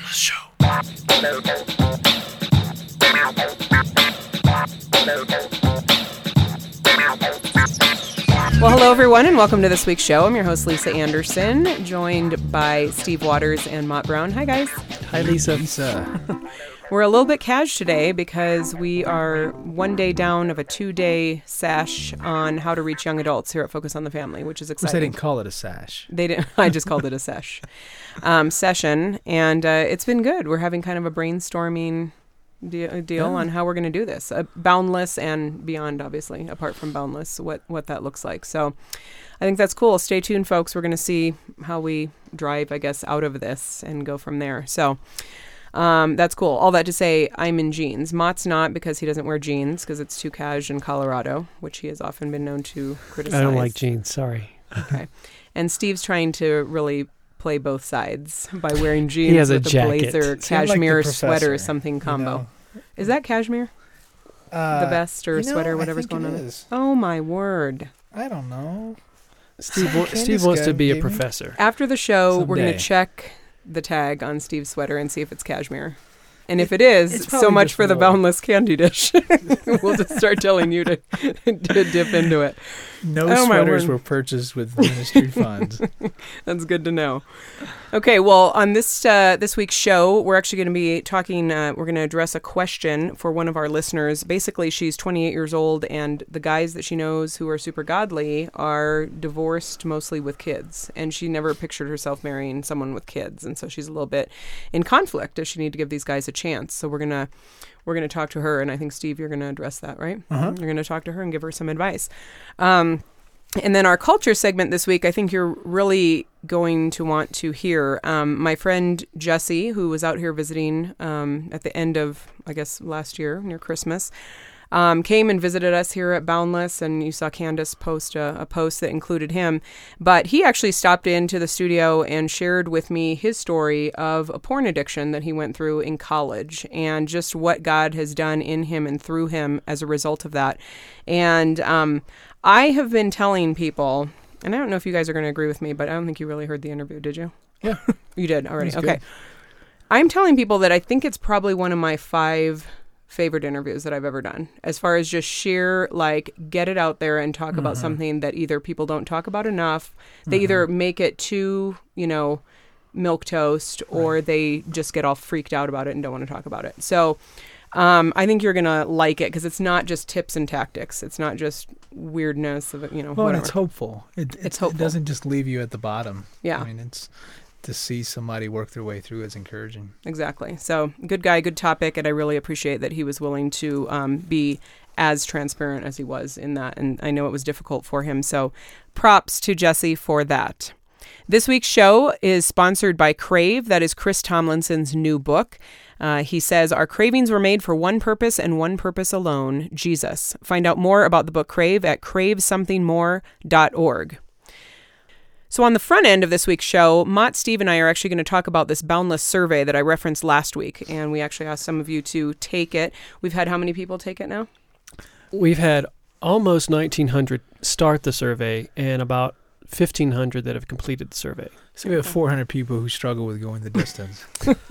Boundless Show. Well, hello, everyone, and welcome to this week's show. I'm your host, Lisa Anderson, joined by Steve Waters and Mott Brown. Hi, guys. Hi, Lisa. We're a little bit cash today because we are one day down of a 2-day sesh on how to reach young adults here at Focus on the Family, which is exciting. They didn't call it a sash. They didn't. I just called it a sesh session, and it's been good. We're having kind of a brainstorming deal on how we're going to do this. Boundless and beyond, obviously, apart from Boundless, what that looks like. So I think that's cool. Stay tuned, folks. We're going to see how we drive, I guess, out of this and go from there. So that's cool. All that to say, I'm in jeans. Mott's not, because he doesn't wear jeans because it's too cash in Colorado, which he has often been known to criticize. I don't like jeans. Sorry. Okay. And Steve's trying to really play both sides by wearing jeans He has with a a jacket. blazer, See, I'm like the cashmere professor, sweater, something combo. you know? Is that cashmere? The vest or sweater, whatever's going on? Is. Oh, my word. I don't know. Steve Candace wants to be a gave me- professor. After the show, we're going Someday. to check the tag on Steve's sweater and see if it's cashmere. And if it is, it's so probably much just for the wool. Boundless candy dish. We'll just start telling you to dip into it. No Oh, my sweaters word. were purchased with ministry funds. That's good to know. Okay, well, on this week's show, we're actually going to be talking, we're going to address a question for one of our listeners. Basically, she's 28 years old, and the guys that she knows who are super godly are divorced, mostly with kids. And she never pictured herself marrying someone with kids. And so she's a little bit in conflict. Does she need to give these guys a chance? So we're going to talk to her. And I think, Steve, you're going to address that, right? Uh-huh. You're going to talk to her and give her some advice. And then our culture segment this week, I think you're really going to want to hear. My friend Jesse, who was out here visiting at the end of, I guess, last year, near Christmas, came and visited us here at Boundless, and you saw Candace post a post that included him. But he actually stopped into the studio and shared with me his story of a porn addiction that he went through in college, and just what God has done in him and through him as a result of that. And I have been telling people, and I don't know if you guys are going to agree with me, but I don't think you really heard the interview, did you? Yeah. You did already. That's Okay. good. I'm telling people that I think it's probably one of my 5 favorite interviews that I've ever done, as far as just sheer, like, get it out there and talk about something that either people don't talk about enough. They either make it too, milquetoast, or they just get all freaked out about it and don't want to talk about it. So I think you're going to like it, because it's not just tips and tactics. It's not just weirdness of, Well, and whatever. it's hopeful. It's hopeful. It doesn't just leave you at the bottom. Yeah. I mean, it's to see somebody work their way through is encouraging. Exactly. So good guy, good topic. And I really appreciate that he was willing to be as transparent as he was in that. And I know it was difficult for him. So props to Jesse for that. This week's show is sponsored by Crave. That is Chris Tomlinson's new book. He says, our cravings were made for one purpose and one purpose alone, Jesus. Find out more about the book Crave at cravesomethingmore.org. So on the front end of this week's show, Mott, Steve, and I are actually going to talk about this Boundless survey that I referenced last week. And we actually asked some of you to take it. We've had how many people take it now? We've had almost 1,900 start the survey and about 1,500 that have completed the survey. So we have 400 people who struggle with going the distance.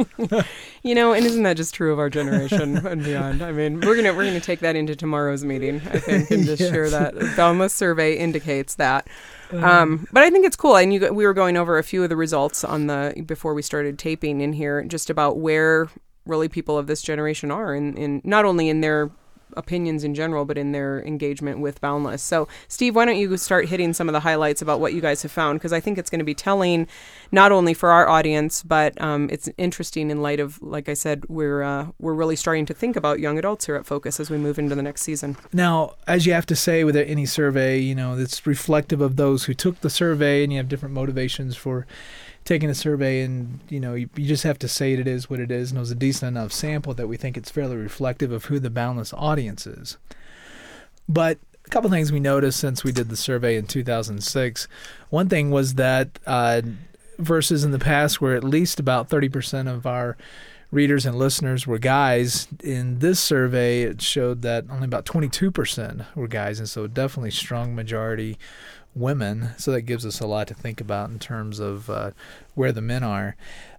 And isn't that just true of our generation and beyond? I mean, we're gonna take that into tomorrow's meeting, I think, and just share that. Boundless survey indicates that. But I think it's cool. And we were going over a few of the results before we started taping in here, just about where really people of this generation are in not only in their opinions in general, but in their engagement with Boundless. So, Steve, why don't you start hitting some of the highlights about what you guys have found? Because I think it's going to be telling, not only for our audience, but it's interesting in light of, like I said, we're really starting to think about young adults here at Focus as we move into the next season. Now, as you have to say with any survey, it's reflective of those who took the survey, and you have different motivations for taking a survey, and you just have to say it is what it is, and it was a decent enough sample that we think it's fairly reflective of who the Boundless audience is. But a couple things we noticed since we did the survey in 2006. One thing was that versus in the past where at least about 30% of our readers and listeners were guys, in this survey it showed that only about 22% were guys, and so definitely strong majority women. So that gives us a lot to think about in terms of where the men are.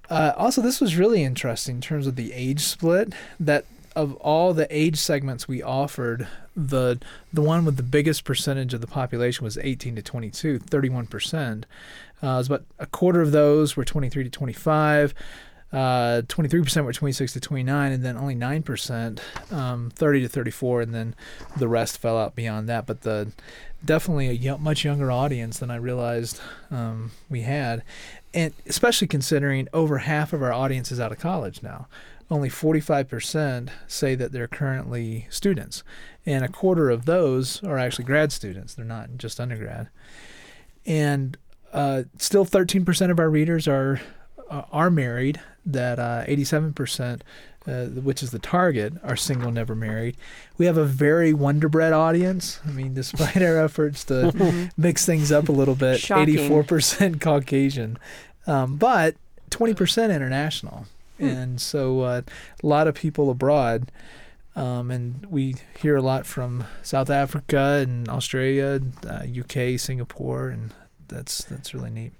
Also, this was really interesting in terms of the age split. That of all the age segments we offered, the one with the biggest percentage of the population was 18 to 22, 31%. It was about a quarter of those were 23 to 25. 23% were 26 to 29, and then only 9%, 30 to 34, and then the rest fell out beyond that. But definitely a much younger audience than I realized we had, and especially considering over half of our audience is out of college now. Only 45% say that they're currently students, and a quarter of those are actually grad students. They're not just undergrad. And still 13% of our readers are married. That 87%, which is the target, are single, never married. We have a very Wonderbread audience. I mean, despite our efforts to mix things up a little bit, Shocking. 84% Caucasian, but 20% international. And so a lot of people abroad. And we hear a lot from South Africa and Australia, UK, Singapore, and that's really neat.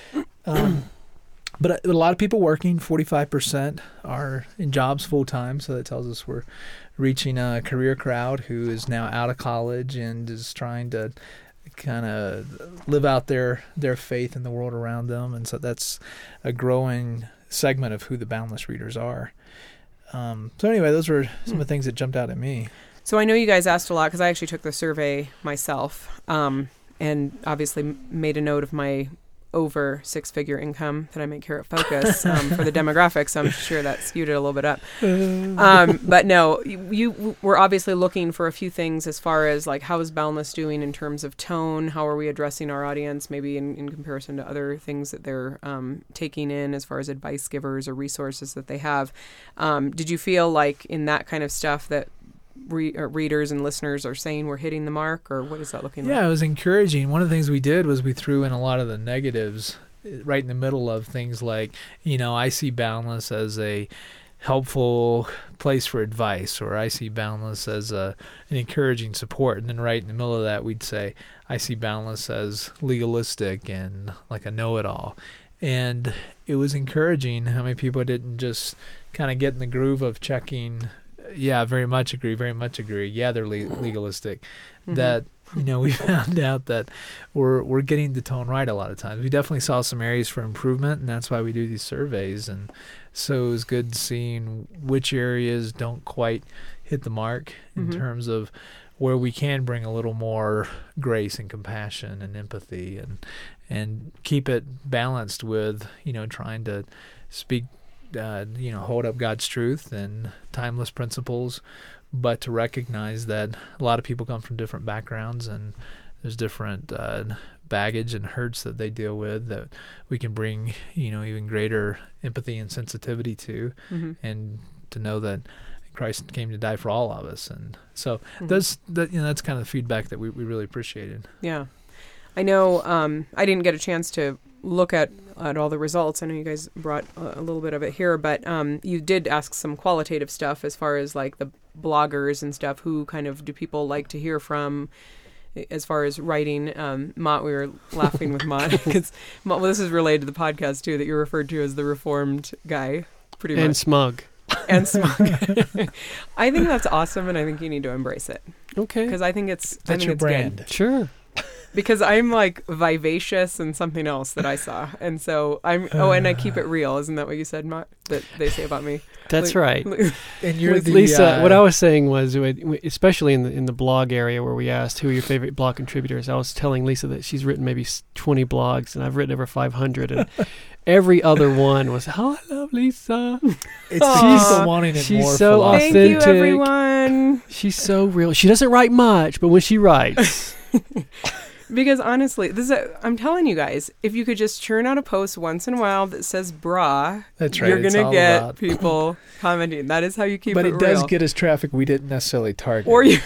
But a lot of people working, 45% are in jobs full-time, so that tells us we're reaching a career crowd who is now out of college and is trying to kind of live out their faith in the world around them. And so that's a growing segment of who the Boundless readers are. So anyway, those were some of the things that jumped out at me. So I know you guys asked a lot because I actually took the survey myself, and obviously made a note of my over six-figure income that I make here at Focus for the demographics. So I'm sure that skewed it a little bit up. But no, you were obviously looking for a few things as far as like how is Boundless doing in terms of tone? How are we addressing our audience maybe in comparison to other things that they're taking in as far as advice givers or resources that they have? Did you feel like in that kind of stuff that readers and listeners are saying we're hitting the mark, or what is that looking like? Yeah, it was encouraging. One of the things we did was we threw in a lot of the negatives right in the middle of things like, I see Boundless as a helpful place for advice, or I see Boundless as an encouraging support. And then right in the middle of that, we'd say, I see Boundless as legalistic and like a know-it-all. And it was encouraging how many people didn't just kind of get in the groove of checking, yeah, very much agree. Yeah, they're legalistic. Mm-hmm. That, we found out that we're getting the tone right a lot of times. We definitely saw some areas for improvement, and that's why we do these surveys. And so it was good seeing which areas don't quite hit the mark in terms of where we can bring a little more grace and compassion and empathy and keep it balanced with, trying to speak hold up God's truth and timeless principles, but to recognize that a lot of people come from different backgrounds and there's different baggage and hurts that they deal with that we can bring, even greater empathy and sensitivity to, and to know that Christ came to die for all of us. And so that's kind of the feedback that we really appreciated. Yeah. I know I didn't get a chance to look at all the results. I know you guys brought a little bit of it here, but you did ask some qualitative stuff as far as like the bloggers and stuff. Who kind of do people like to hear from as far as writing? Mott, we were laughing with Mott because this is related to the podcast too, that you're referred to as the reformed guy, pretty much. And smug. And smug. I think that's awesome, and I think you need to embrace it. Okay. Because I think it's your brand. Good. Sure. Because I'm like vivacious and something else that I saw. And so and I keep it real. Isn't that what you said, Mott, that they say about me? That's right. And you're Lisa, what I was saying was, especially in the blog area where we asked who are your favorite blog contributors, I was telling Lisa that she's written maybe 20 blogs and I've written over 500. And every other one was, oh, I love Lisa. She's so wanting it she's more. So Thank authentic. you, everyone. She's so real. She doesn't write much, but when she writes... Because honestly, I'm telling you guys, if you could just churn out a post once in a while that says "bra," that's right. You're gonna get people commenting. That is how you keep it real. But it does get us traffic we didn't necessarily target. Or you,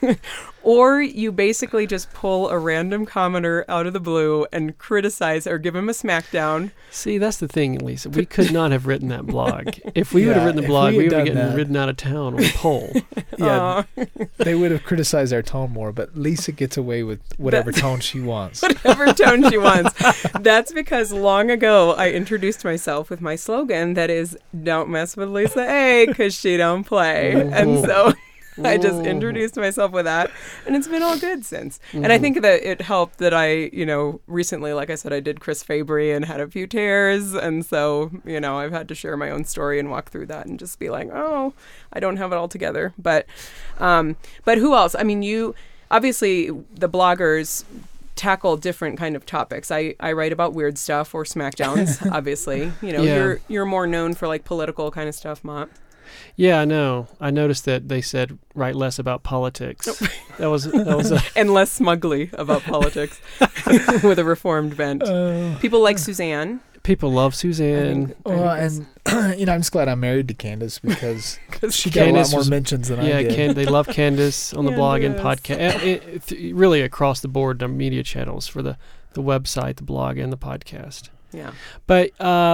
Or you basically just pull a random commenter out of the blue and criticize or give him a smackdown. See, that's the thing, Lisa. We could not have written that blog. If we would have written the blog, we would have getting ridden out of town on a pole. Yeah, they would have criticized our tone more, but Lisa gets away with whatever tone she wants. Whatever tone she wants. That's because long ago I introduced myself with my slogan that is, don't mess with Lisa A because she don't play. And so I just introduced myself with that, and it's been all good since. And I think that it helped that I, recently, like I said, I did Chris Fabry and had a few tears, and so, I've had to share my own story and walk through that and just be like, oh, I don't have it all together. But who else? I mean, obviously, the bloggers tackle different kind of topics. I write about weird stuff or smackdowns, obviously. You're more known for like political kind of stuff, Mott. Yeah, I know. I noticed that they said write less about politics. That was and less smugly about politics with a reformed bent. People like Suzanne. People love Suzanne. And I'm just glad I'm married to Candace because she got a lot more mentions than I did. They love Candace on the blog and podcast. Really across the board, the media channels for the website, the blog, and the podcast. Yeah. But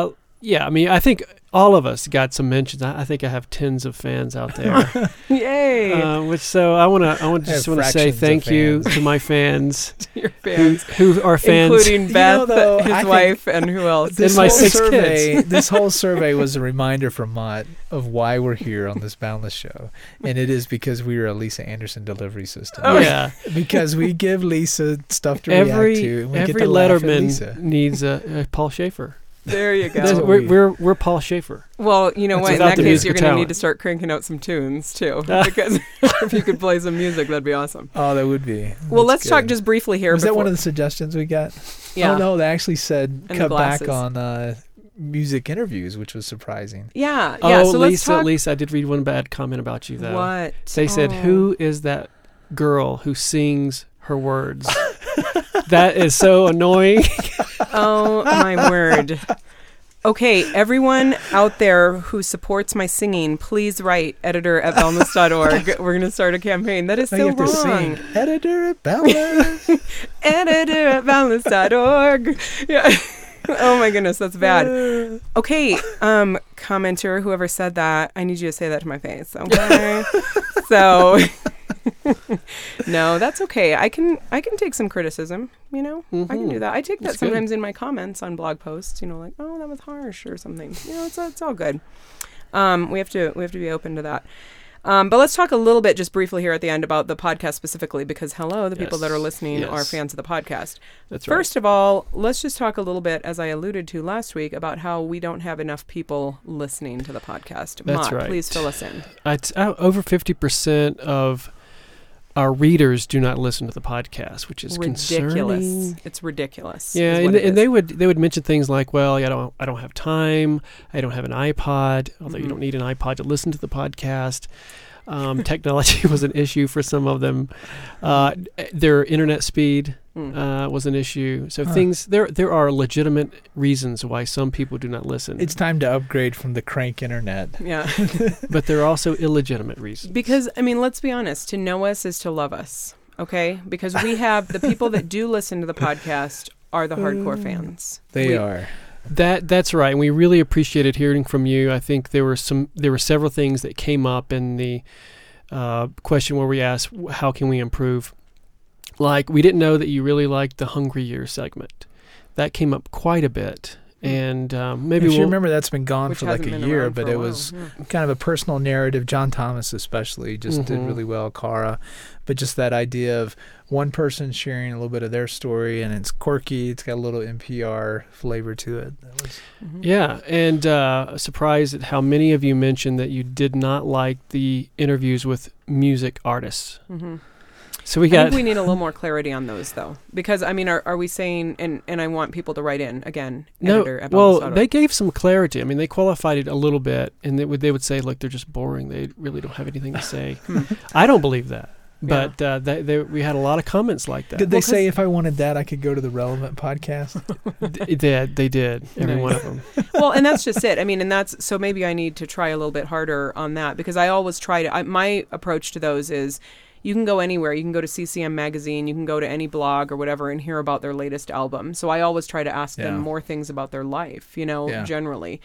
I think all of us got some mentions. I think I have tens of fans out there. Yay! So I want to say thank you to my fans. Your fans, who are fans, including Beth, his wife, and who else? And my 6 kids. This whole survey was a reminder for Mott of why we're here on this Boundless show, and it is because we are a Lisa Anderson delivery system. Oh yeah, because we give Lisa stuff to react to. And we every get to laugh at Letterman Lisa. Needs a Paul Schaefer. There you go. We're Paul Schaefer. Well, you know what? In that case, you're going to need to start cranking out some tunes too, because if you could play some music, that'd be awesome. Oh, that would be. Well, let's talk just briefly here. Was that one of the suggestions we got? Yeah. Oh no, they actually said cut back on music interviews, which was surprising. Yeah. Oh, so Lisa, I did read one bad comment about you though. What? They said, "Who is that girl who sings her words?" That is so annoying. Oh, my word. Okay, everyone out there who supports my singing, please write editor@boundless.org. We're going to start a campaign. That is so wrong. Sing, editor at Boundless. editor@boundless.org. Yeah. Oh, my goodness, that's bad. Okay, commenter, whoever said that, I need you to say that to my face, okay? So... No, that's okay. I can take some criticism, I can do that. I take that sometimes in my comments on blog posts, like, oh, that was harsh or something. It's all good. We have to be open to that. But let's talk a little bit just briefly here at the end about the podcast specifically, because the people that are listening are fans of the podcast. That's right. First of all, let's just talk a little bit, as I alluded to last week, about how we don't have enough people listening to the podcast. That's Mott, right. Please fill us in. It's over 50% of our readers do not listen to the podcast, which is ridiculous. Concerning. It's ridiculous. Yeah, and they would mention things like, "Well, I don't have time. I don't have an iPod." Although you don't need an iPod to listen to the podcast. Technology was an issue for some of them. Their internet speed was an issue. So there are legitimate reasons why some people do not listen. It's time to upgrade from the crank internet. Yeah. But there are also illegitimate reasons. Because, let's be honest, to know us is to love us, okay? Because we have the people that do listen to the podcast are the hardcore fans. They are. That's right, and we really appreciated hearing from you. I think there were several things that came up in the question where we asked, how can we improve? Like, we didn't know that you really liked the Hungry Year segment. That came up quite a bit. And maybe if you remember, that's been gone for like a year, but it was Yeah. kind of a personal narrative. John Thomas especially just did really well, Cara. But just that idea of one person sharing a little bit of their story, and it's quirky, it's got a little NPR flavor to it. That was Yeah, and surprised at how many of you mentioned that you did not like the interviews with music artists. Mm-hmm. So I think we need a little more clarity on those, though, because are we saying? And I want people to write in again. No, editor@boundless.org. well, they gave some clarity. They qualified it a little bit, and they would say, look, they're just boring. They really don't have anything to say. I don't believe that, but we had a lot of comments like that. Did they say if I wanted that, I could go to the Relevant podcast? They did. Every one of them. Well, and that's just it. And that's so maybe I need to try a little bit harder on that, because I always try to. My approach to those is, you can go anywhere. You can go to CCM Magazine, you can go to any blog or whatever and hear about their latest album. So I always try to ask them more things about their life, generally.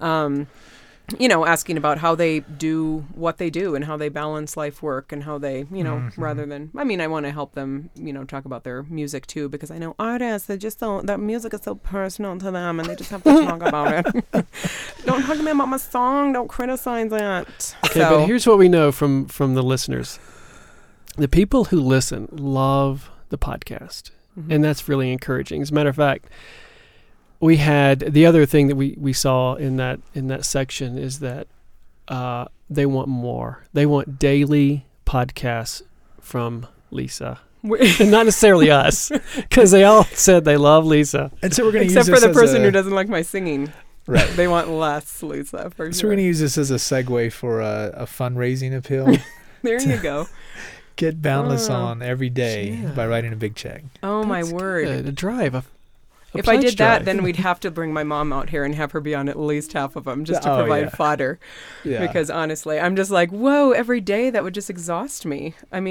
Asking about how they do what they do and how they balance life work and how they, rather than, I want to help them, talk about their music too, because I know artists, they just don't, that music is so personal to them and they just have to talk about it. Don't talk to me about my song. Don't criticize it. Okay, but here's what we know from the listeners. The people who listen love the podcast, and that's really encouraging. As a matter of fact, we had the other thing that we saw in that section is that they want more. They want daily podcasts from Lisa. Not necessarily us, because they all said they love Lisa. And so we're going to except for the person who doesn't like my singing. Right. They want less Lisa. For so sure. we're going to use this as a segue for a fundraising appeal. There you go. Get Boundless on every day by writing a big check. Oh, that's my word. Good. A drive. If I did that, then we'd have to bring my mom out here and have her be on at least half of them just to provide fodder. Yeah. Because honestly, I'm just like, whoa, every day that would just exhaust me.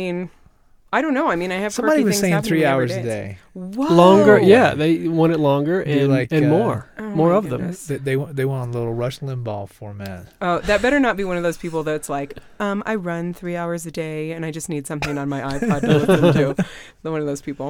I don't know. I have somebody was saying 3 hours a day. Whoa. Longer, yeah. They want it longer and more. More of goodness. them. They want a little Rush Limbaugh format. Oh, that better not be one of those people that's like, I run 3 hours a day and I just need something on my iPod to listen to. One of those people.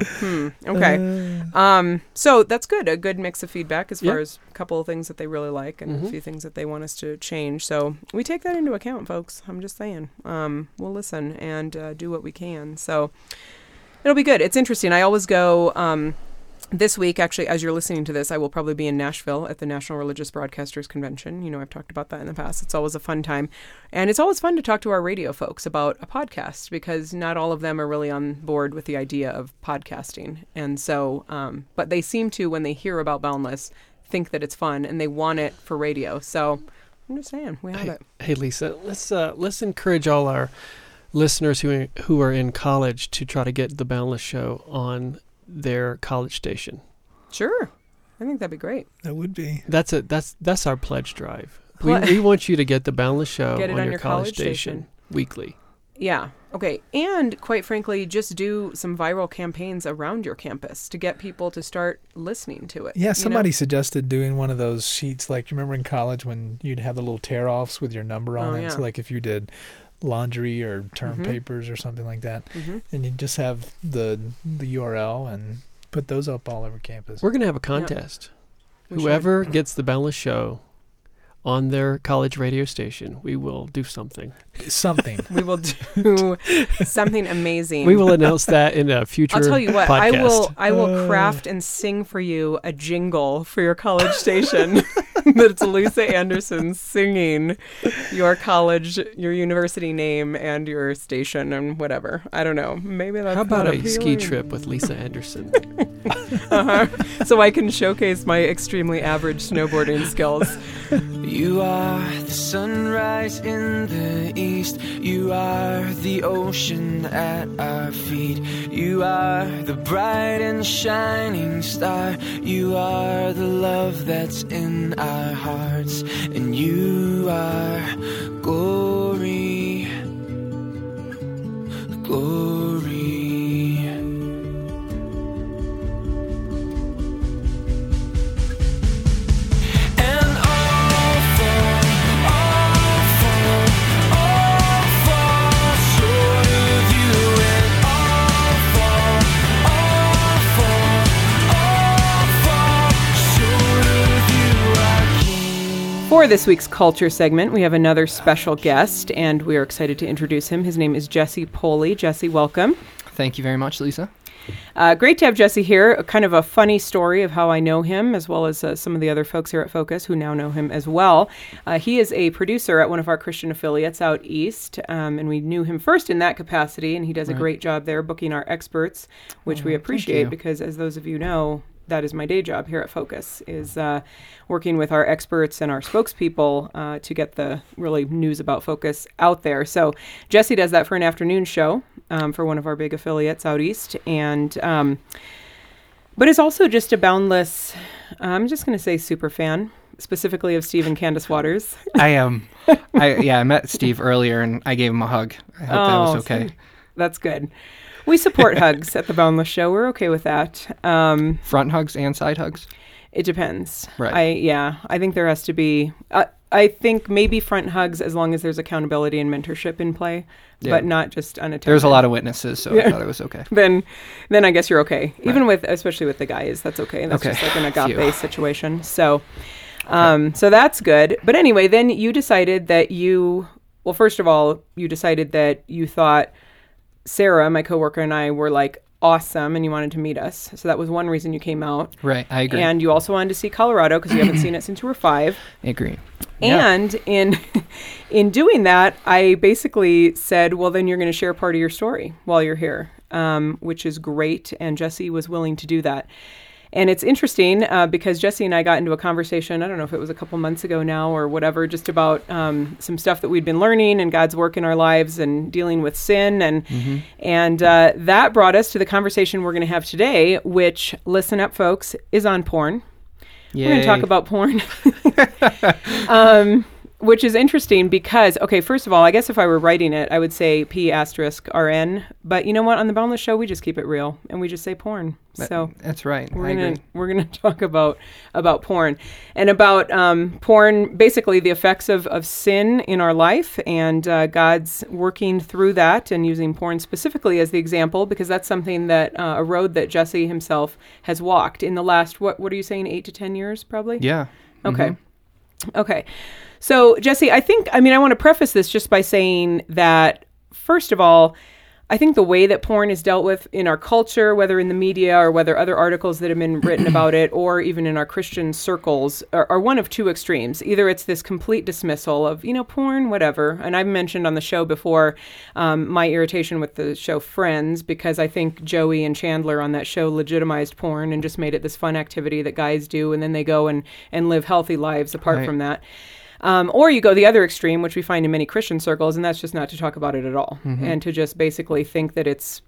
Okay. So that's good. A good mix of feedback as far as a couple of things that they really like and a few things that they want us to change. So we take that into account, folks. I'm just saying. We'll listen and do what we can. So it'll be good. It's interesting. I always go this week, actually, as you're listening to this, I will probably be in Nashville at the National Religious Broadcasters Convention. I've talked about that in the past. It's always a fun time. And it's always fun to talk to our radio folks about a podcast because not all of them are really on board with the idea of podcasting. And so, but they seem to, when they hear about Boundless, think that it's fun and they want it for radio. So I'm just saying, we have it. Hey, Lisa, let's encourage all our listeners who are in college to try to get the Boundless Show on their college station. Sure. I think that'd be great. That would be. That's our pledge drive. We want you to get the Boundless Show on your college station weekly. Yeah. Okay. And quite frankly, just do some viral campaigns around your campus to get people to start listening to it. Yeah. Somebody suggested doing one of those sheets. Like, you remember in college when you'd have the little tear-offs with your number on it? Yeah. So like if you did laundry or term papers or something like that, and you just have the URL and put those up all over campus. We're going to have a contest. Whoever gets the Boundless Show on their college radio station, we will do something. We will do something amazing. We will announce that in a future podcast. I'll tell you what, I will craft and sing for you a jingle for your college station. That's Lisa Anderson singing your college, your university name, and your station, and whatever. I don't know. Maybe that's how about a ski trip with Lisa Anderson? So I can showcase my extremely average snowboarding skills. You are the sunrise in the east. You are the ocean at our feet. You are the bright and shining star. You are the love that's in our hearts. And you are glory, glory. For this week's Culture segment, we have another special guest, and we are excited to introduce him. His name is Jesse Poley. Jesse, welcome. Thank you very much, Lisa. Great to have Jesse here. Kind of a funny story of how I know him, as well as some of the other folks here at Focus who now know him as well. He is a producer at one of our Christian affiliates out east, and we knew him first in that capacity, and he does a great job there booking our experts, which we appreciate because, as those of you know, that is my day job here at Focus, is working with our experts and our spokespeople to get the really news about Focus out there. So Jesse does that for an afternoon show for one of our big affiliates out east. And but is also just a Boundless, I'm just going to say super fan, specifically of Steve and Candace Waters. I am. I met Steve earlier and I gave him a hug. I hope that was okay. That's good. We support hugs at the Boundless Show. We're okay with that. Front hugs and side hugs? It depends. Right. I think there has to be... I think maybe front hugs as long as there's accountability and mentorship in play, but not just unattended. There's a lot of witnesses, so I thought it was okay. Then I guess you're okay. Even especially with the guys, that's okay. That's just like an agape situation. So, so that's good. But anyway, then you decided that first of all, you decided that you thought Sarah, my coworker, and I were like awesome, and you wanted to meet us. So that was one reason you came out. Right, I agree. And you also wanted to see Colorado because you haven't seen it since you were 5. I agree. And in doing that, I basically said, well, then you're going to share part of your story while you're here, which is great. And Jesse was willing to do that. And it's interesting because Jesse and I got into a conversation, I don't know if it was a couple months ago now or whatever, just about some stuff that we'd been learning and God's work in our lives and dealing with sin. And that brought us to the conversation we're going to have today, which, listen up, folks, is on porn. Yay. We're going to talk about porn. Which is interesting because, okay, first of all, I guess if I were writing it, I would say P*RN. But you know what? On the Boundless Show, we just keep it real and we just say porn. So that's right. We're gonna talk about porn and about porn, basically the effects of sin in our life and God's working through that and using porn specifically as the example, because that's something that a road that Jesse himself has walked in the last, what are you saying, 8 to 10 years probably? Yeah. Okay. Okay. So, Jesse, I want to preface this just by saying that, first of all, I think the way that porn is dealt with in our culture, whether in the media or whether other articles that have been written about it, or even in our Christian circles, are one of two extremes. Either it's this complete dismissal of, porn, whatever. And I've mentioned on the show before my irritation with the show Friends, because I think Joey and Chandler on that show legitimized porn and just made it this fun activity that guys do, and then they go and live healthy lives apart from that. Or you go the other extreme, which we find in many Christian circles, and that's just not to talk about it at all, and to just basically think that it's,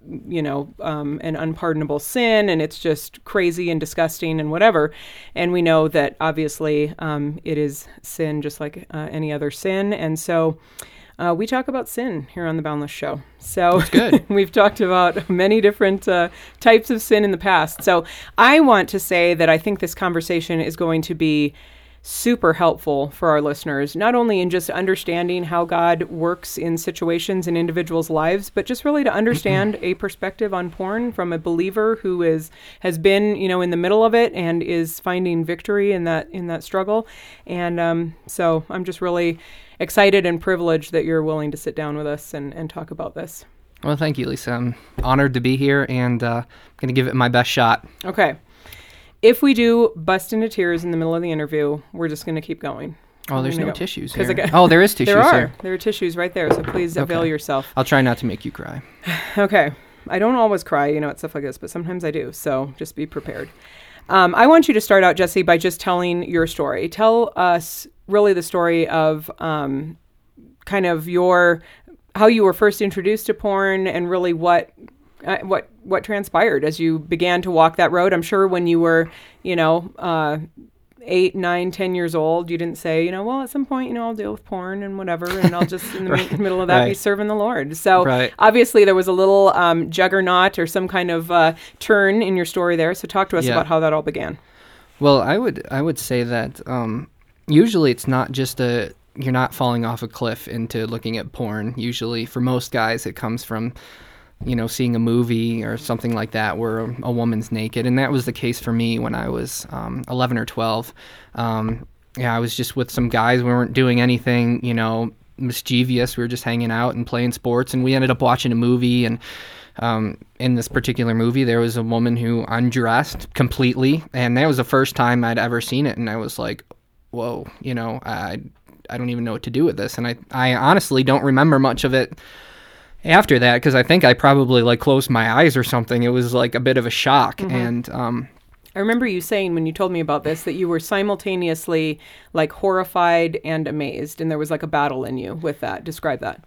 an unpardonable sin, and it's just crazy and disgusting and whatever. And we know that obviously it is sin just like any other sin. And so we talk about sin here on the Boundless Show. So good. We've talked about many different types of sin in the past. So I want to say that I think this conversation is going to be super helpful for our listeners, not only in just understanding how God works in situations in individuals' lives, but just really to understand a perspective on porn from a believer who has been, in the middle of it and is finding victory in that struggle. And so I'm just really excited and privileged that you're willing to sit down with us and talk about this. Well, thank you, Lisa. I'm honored to be here, and I'm going to give it my best shot. Okay. If we do bust into tears in the middle of the interview, we're just going to keep going. Oh, there's no tissues here. There is tissues here. There are tissues right there, so please avail yourself. I'll try not to make you cry. Okay. I don't always cry, at stuff like this, but sometimes I do, so just be prepared. I want you to start out, Jesse, by just telling your story. Tell us really the story of kind of how you were first introduced to porn and really what transpired as you began to walk that road. I'm sure when you were, 8, 9, 10 years old, you didn't say, well, at some point, I'll deal with porn and whatever, and I'll just in the middle of that be serving the Lord. So obviously there was a little juggernaut or some kind of turn in your story there. So talk to us about how that all began. Well, I would say that usually it's not just you're not falling off a cliff into looking at porn. Usually for most guys it comes from seeing a movie or something like that where a woman's naked. And that was the case for me when I was 11 or 12. I was just with some guys. We weren't doing anything, mischievous. We were just hanging out and playing sports. And we ended up watching a movie. And in this particular movie, there was a woman who undressed completely. And that was the first time I'd ever seen it. And I was like, whoa, I don't even know what to do with this. And I honestly don't remember much of it after that, because I think I probably closed my eyes or something. It was a bit of a shock. And I remember you saying when you told me about this that you were simultaneously horrified and amazed, and there was a battle in you with that. Describe that.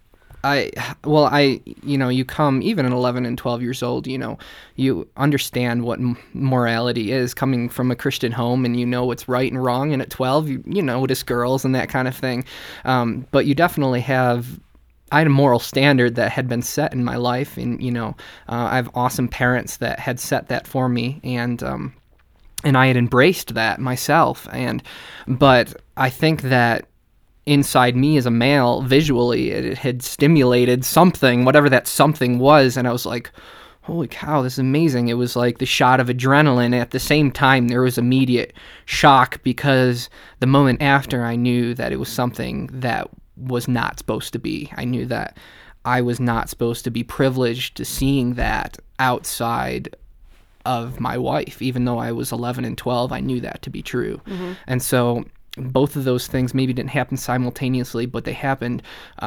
You come, even at 11 and 12 years old, you understand what morality is coming from a Christian home, and you know what's right and wrong. And at 12, you notice girls and that kind of thing. But you definitely have I had a moral standard that had been set in my life, and I have awesome parents that had set that for me, and I had embraced that myself. But I think that inside me as a male, visually, it had stimulated something, whatever that something was, and I was like, holy cow, this is amazing. It was like the shot of adrenaline. At the same time, there was immediate shock, because the moment after, I knew that it was something that was not supposed to be. I knew that I was not supposed to be privileged to seeing that outside of my wife. Even though I was 11 and 12, I knew that to be true. Mm-hmm. And so both of those things maybe didn't happen simultaneously, but they happened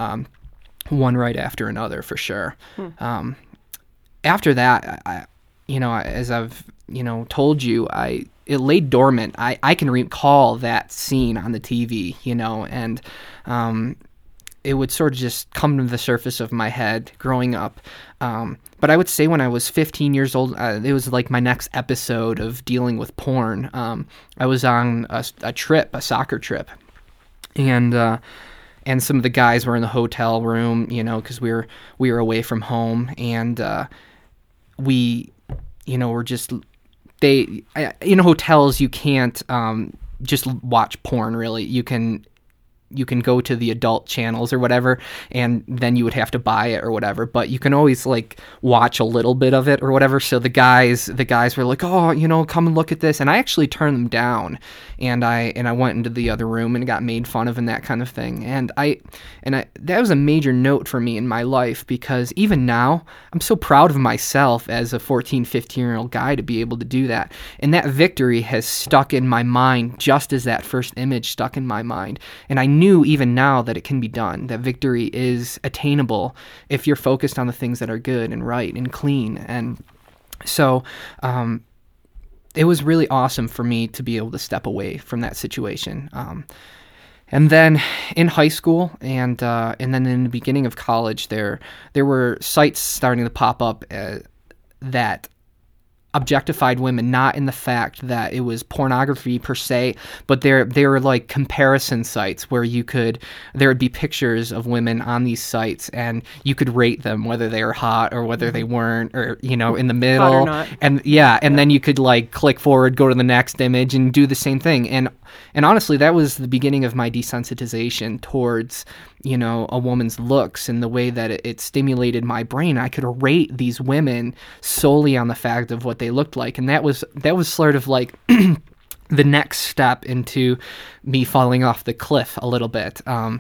one right after another, for sure. After that, as I've told you, it lay dormant. I can recall that scene on the TV, and it would sort of just come to the surface of my head growing up. But I would say when I was 15 years old, it was like my next episode of dealing with porn. I was on a soccer trip, and some of the guys were in the hotel room, because we were away from home, and we, were just, in hotels, you can't just watch porn, really. You can go to the adult channels or whatever, and then you would have to buy it or whatever, but you can always like watch a little bit of it or whatever. So the guys were like, oh, come and look at this. And I actually turned them down, and I went into the other room and got made fun of and that kind of thing. And that was a major note for me in my life, because even now I'm so proud of myself as a 14, 15-year-old guy to be able to do that. And that victory has stuck in my mind just as that first image stuck in my mind. And I knew even now that it can be done, that victory is attainable if you're focused on the things that are good and right and clean. And so it was really awesome for me to be able to step away from that situation. And then in high school and then in the beginning of college, there were sites starting to pop up that objectified women, not in the fact that it was pornography per se, but they were like comparison sites where there would be pictures of women on these sites, and you could rate them whether they were hot or whether they weren't, or in the middle. Hot or not. And then you could like click forward, go to the next image, and do the same thing. And honestly, that was the beginning of my desensitization towards a woman's looks, and the way that it stimulated my brain. I could rate these women solely on the fact of what they looked like, and that was sort of like the next step into me falling off the cliff a little bit,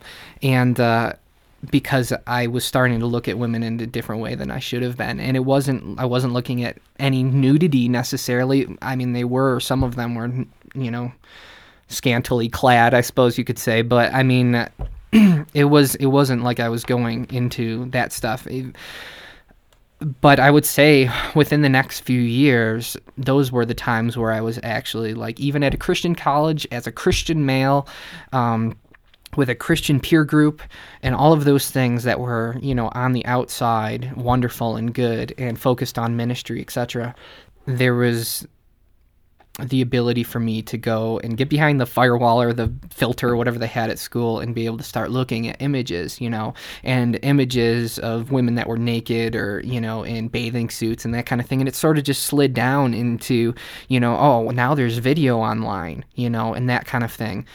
because I was starting to look at women in a different way than I should have been. And I wasn't looking at any nudity necessarily. I mean, some of them were scantily clad, I suppose you could say, but I mean, it wasn't like I was going into that stuff. But I would say within the next few years, those were the times where I was actually like, even at a Christian college, as a Christian male, with a Christian peer group, and all of those things that were, on the outside, wonderful and good, and focused on ministry, etc. There was the ability for me to go and get behind the firewall or the filter or whatever they had at school and be able to start looking at images, and images of women that were naked or, in bathing suits and that kind of thing. And it sort of just slid down into, oh, now there's video online, and that kind of thing.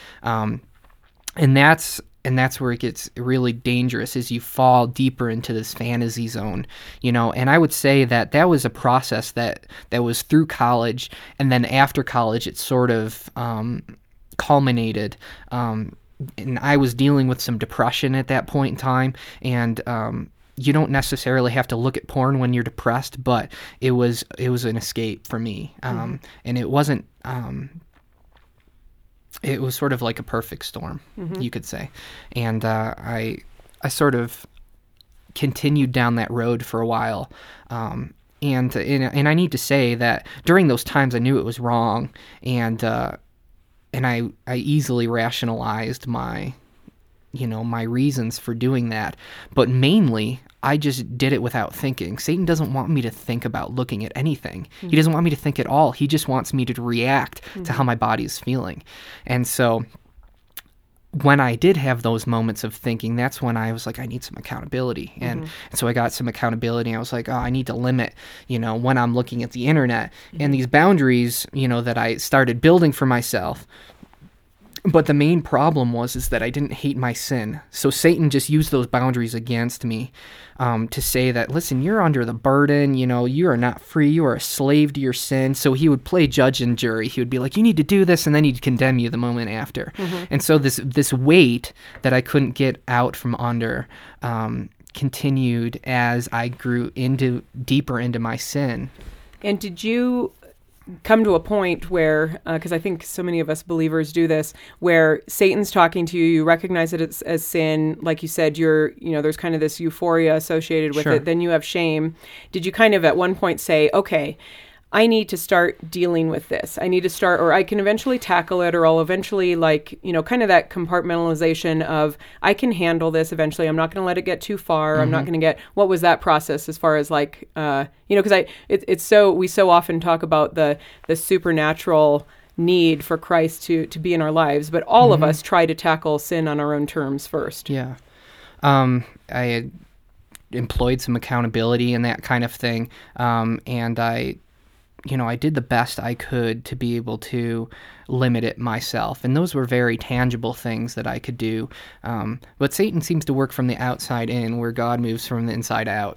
And that's where it gets really dangerous, as you fall deeper into this fantasy zone, and I would say that was a process that was through college, and then after college it sort of culminated, and I was dealing with some depression at that point in time, and you don't necessarily have to look at porn when you're depressed, but it was an escape for me, and it wasn't... it was sort of like a perfect storm, you could say. And I sort of continued down that road for a while. And I need to say that during those times I knew it was wrong, and I easily rationalized my reasons for doing that. But mainly, I just did it without thinking. Satan doesn't want me to think about looking at anything. He doesn't want me to think at all. He just wants me to react to how my body is feeling. And so when I did have those moments of thinking, that's when I was like, I need some accountability. And so I got some accountability. I was like, oh, I need to limit, when I'm looking at the internet and these boundaries, that I started building for myself. But the main problem is that I didn't hate my sin. So Satan just used those boundaries against me to say that, listen, you're under the burden, you are not free, you are a slave to your sin. So he would play judge and jury. He would be like, you need to do this, and then he'd condemn you the moment after. And so this weight that I couldn't get out from under continued as I grew deeper into my sin. And did you come to a point where, because I think so many of us believers do this, where Satan's talking to you, you recognize it as sin, like you said, there's kind of this euphoria associated with it, then you have shame. Did you kind of at one point say, okay, I need to start dealing with this. I need to start, or I can eventually tackle it, or I'll eventually kind of that compartmentalization of I can handle this eventually. I'm not going to let it get too far. I'm not going to what was that process as far as because we so often talk about the supernatural need for Christ to be in our lives, but all of us try to tackle sin on our own terms first. Yeah. I had employed some accountability and that kind of thing. And I did the best I could to be able to limit it myself. And those were very tangible things that I could do. But Satan seems to work from the outside in, where God moves from the inside out,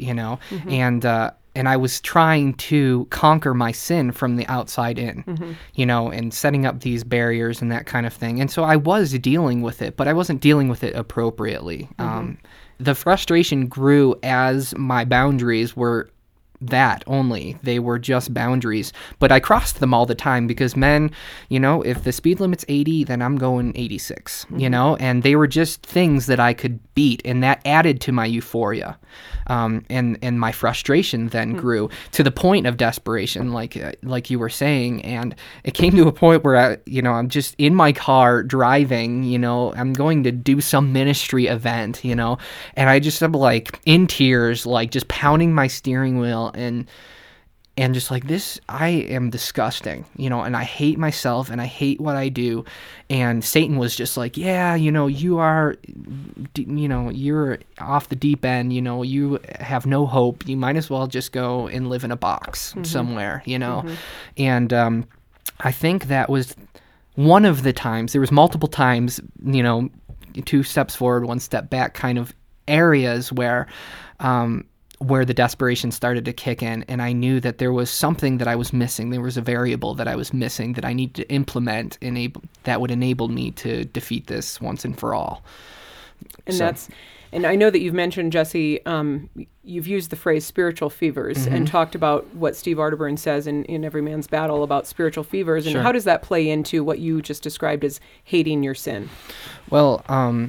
and I was trying to conquer my sin from the outside in, and setting up these barriers and that kind of thing. And so I was dealing with it, but I wasn't dealing with it appropriately. The frustration grew as my boundaries were that only. They were just boundaries, but I crossed them all the time because men, if the speed limit's 80, then I'm going 86, and they were just things that I could beat, and that added to my euphoria. And my frustration then grew to the point of desperation, like you were saying, and it came to a point where I'm just in my car driving, I'm going to do some ministry event, and I just am like in tears, like just pounding my steering wheel and just like this, I am disgusting, and I hate myself and I hate what I do. And Satan was just like, yeah, you are, you're off the deep end, you have no hope. You might as well just go and live in a box somewhere, And I think that was one of the times. There was multiple times, 2 steps forward, 1 step back kind of areas where the desperation started to kick in, and I knew that there was something that I was missing. There was a variable that I was missing that I needed to implement that would enable me to defeat this once and for all. And I know that you've mentioned, Jesse, you've used the phrase spiritual fevers and talked about what Steve Arterburn says in Every Man's Battle about spiritual fevers. And how does that play into what you just described as hating your sin? Well,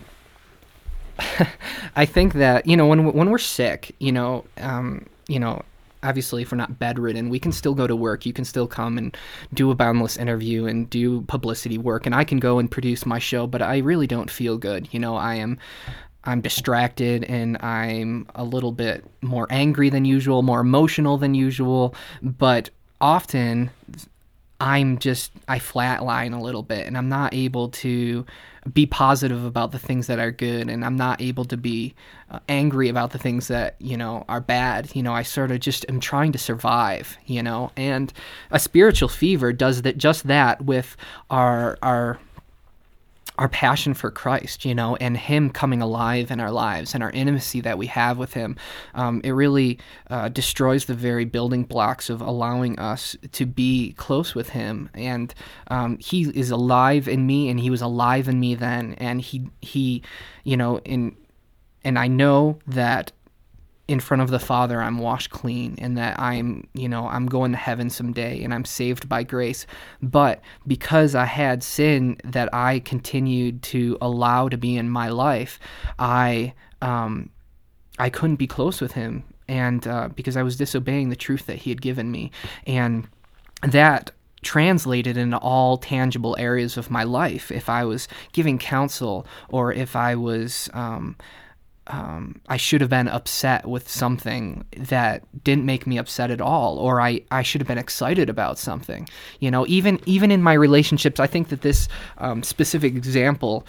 I think that, when we're sick, obviously if we're not bedridden, we can still go to work. You can still come and do a Boundless interview and do publicity work, and I can go and produce my show, but I really don't feel good. I'm distracted, and I'm a little bit more angry than usual, more emotional than usual, but often I flatline a little bit, and I'm not able to be positive about the things that are good, and I'm not able to be angry about the things that, are bad. I sort of just am trying to survive, and a spiritual fever does just that with our passion for Christ, and Him coming alive in our lives and our intimacy that we have with Him. It really destroys the very building blocks of allowing us to be close with Him. And He is alive in me, and He was alive in me then. And He and I know that in front of the Father, I'm washed clean, and that I'm going to heaven someday, and I'm saved by grace. But because I had sin that I continued to allow to be in my life, I couldn't be close with Him, and because I was disobeying the truth that He had given me, and that translated into all tangible areas of my life. If I was giving counsel, or if I was I should have been upset with something that didn't make me upset at all, or I should have been excited about something. You know, even in my relationships, I think that this specific example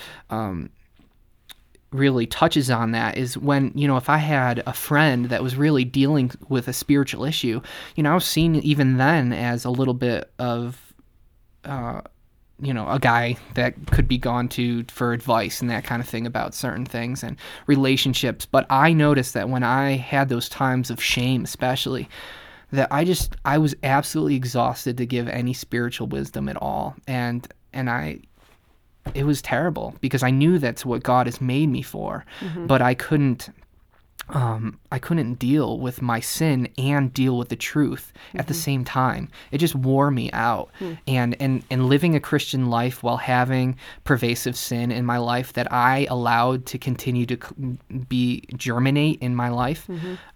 really touches on that, is when, you know, if I had a friend that was really dealing with a spiritual issue, you know, I was seen even then as a little bit of, you know, a guy that could be gone to for advice and that kind of thing about certain things and relationships. But I noticed that when I had those times of shame, especially, that I was absolutely exhausted to give any spiritual wisdom at all. And it was terrible, because I knew that's what God has made me for, but I couldn't deal with my sin and deal with the truth at the same time. It just wore me out. And living a Christian life while having pervasive sin in my life that I allowed to continue to germinate in my life,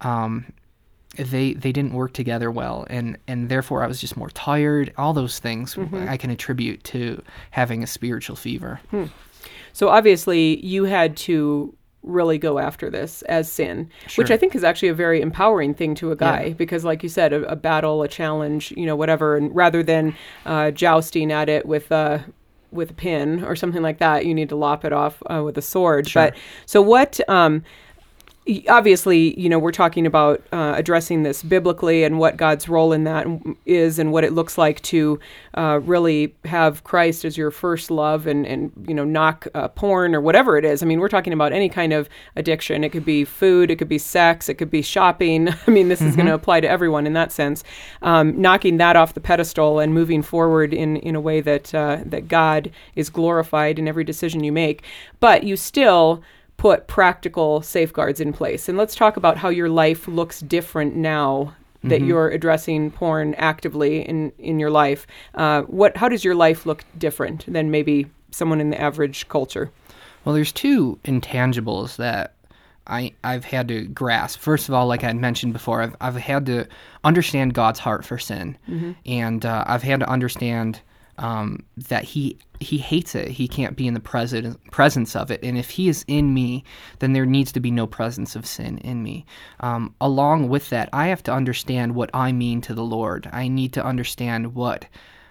they didn't work together well, and therefore I was just more tired. All those things I can attribute to having a spiritual fever. So obviously you had to really go after this as sin, which I think is actually a very empowering thing to a guy, because like you said, a battle, a challenge, you know, whatever, and rather than jousting at it with a pin or something like that, you need to lop it off with a sword. But so what obviously, you know, we're talking about addressing this biblically and what God's role in that is, and what it looks like to really have Christ as your first love, and you know, knock porn or whatever it is. I mean, we're talking about any kind of addiction. It could be food, it could be sex, it could be shopping. I mean, this is going to apply to everyone in that sense. Knocking that off the pedestal and moving forward in a way that God is glorified in every decision you make. But you still put practical safeguards in place. And let's talk about how your life looks different now that you're addressing porn actively in your life. How does your life look different than maybe someone in the average culture? Well, there's two intangibles that I've had to grasp. First of all, like I mentioned before, I've had to understand God's heart for sin. And I've had to understand that he hates it. He can't be in the presence of it. And if he is in me, then there needs to be no presence of sin in me. Along with that, I have to understand what I mean to the Lord. I need to understand what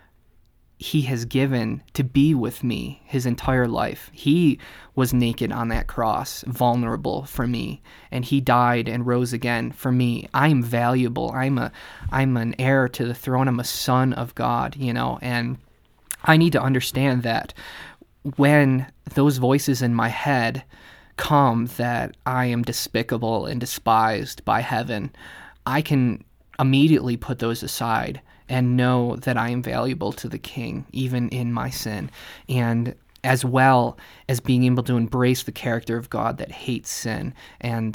he has given to be with me his entire life. He was naked on that cross, vulnerable for me, and he died and rose again for me. I am valuable. I'm an heir to the throne. I'm a son of God, you know, and I need to understand that when those voices in my head come that I am despicable and despised by heaven, I can immediately put those aside and know that I am valuable to the King, even in my sin, and as well as being able to embrace the character of God that hates sin, and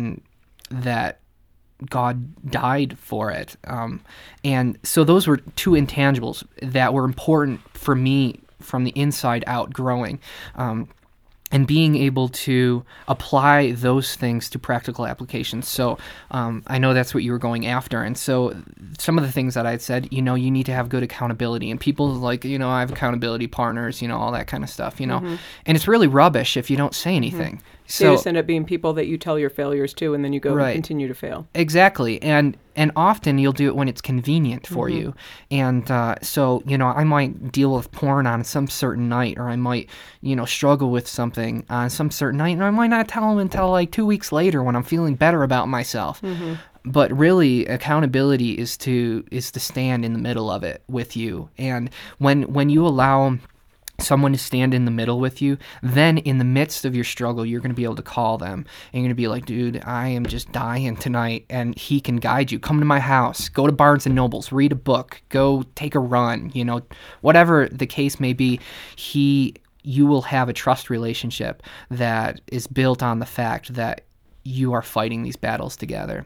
that God died for it. And so those were two intangibles that were important for me from the inside out growing. And being able to apply those things to practical applications. So I know that's what you were going after. And so some of the things that I said, you know, you need to have good accountability. And people like, you know, I have accountability partners, you know, all that kind of stuff, you know. And it's really rubbish if you don't say anything. So they just end up being people that you tell your failures to, and then you go and continue to fail. Exactly. And often you'll do it when it's convenient for you. And so, you know, I might deal with porn on some certain night, or I might, you know, struggle with something on some certain night, and I might not tell them until like 2 weeks later when I'm feeling better about myself. But really, accountability is to stand in the middle of it with you. And when you allow someone to stand in the middle with you, then in the midst of your struggle, you're going to be able to call them, and you're going to be like, dude, I am just dying tonight, and he can guide you. Come to my house, go to Barnes & Nobles, read a book, go take a run, you know, whatever the case may be, you will have a trust relationship that is built on the fact that you are fighting these battles together.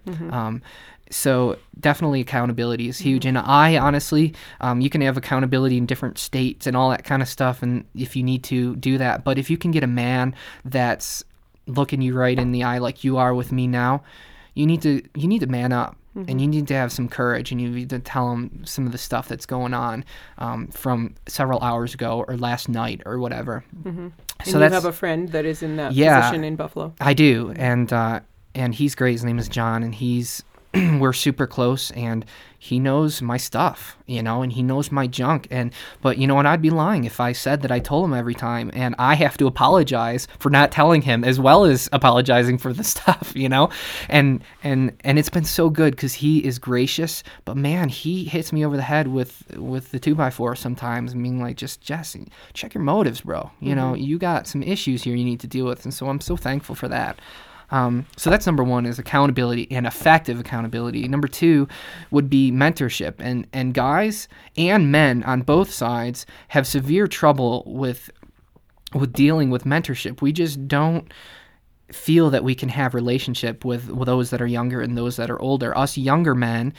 So definitely accountability is huge. And I honestly, you can have accountability in different states and all that kind of stuff, and if you need to do that. But if you can get a man that's looking you right in the eye like you are with me now, you need to man up. And you need to have some courage, and you need to tell them some of the stuff that's going on from several hours ago or last night or whatever. And So you have a friend that is in that position in Buffalo. I do, and he's great. His name is John, and we're super close, and he knows my stuff, and he knows my junk. But you know what? I'd be lying if I said that I told him every time, and I have to apologize for not telling him as well as apologizing for the stuff, and it's been so good because he is gracious, but man, he hits me over the head with the 2x4 sometimes, being like, just Jesse, check your motives, bro. You got some issues here you need to deal with, and so I'm so thankful for that. So that's number one, is accountability and effective accountability. Number two would be mentorship. And guys and men on both sides have severe trouble with dealing with mentorship. We just don't feel that we can have relationship with those that are younger and those that are older. Us younger men,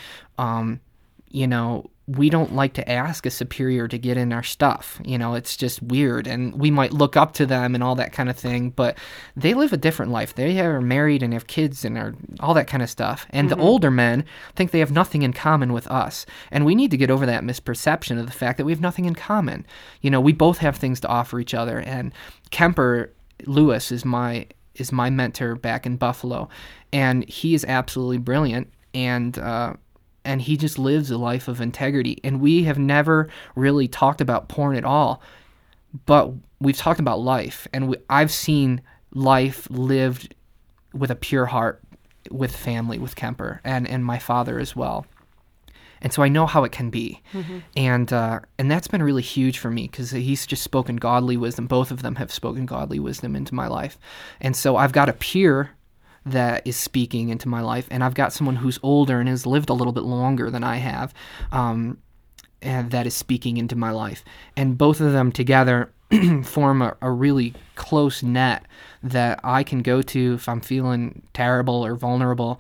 we don't like to ask a superior to get in our stuff. It's just weird, and we might look up to them and all that kind of thing, but they live a different life. They are married and have kids and are all that kind of stuff. And the older men think they have nothing in common with us. And we need to get over that misperception of the fact that we have nothing in common. We both have things to offer each other. And Kemper Lewis is my mentor back in Buffalo, and he is absolutely brilliant. And he just lives a life of integrity. And we have never really talked about porn at all, but we've talked about life. And I've seen life lived with a pure heart, with family, with Kemper, and my father as well. And so I know how it can be. And that's been really huge for me, because he's just spoken godly wisdom. Both of them have spoken godly wisdom into my life. And so I've got a peer that is speaking into my life, and I've got someone who's older and has lived a little bit longer than I have, and that is speaking into my life. And both of them together form a really close net that I can go to if I'm feeling terrible or vulnerable,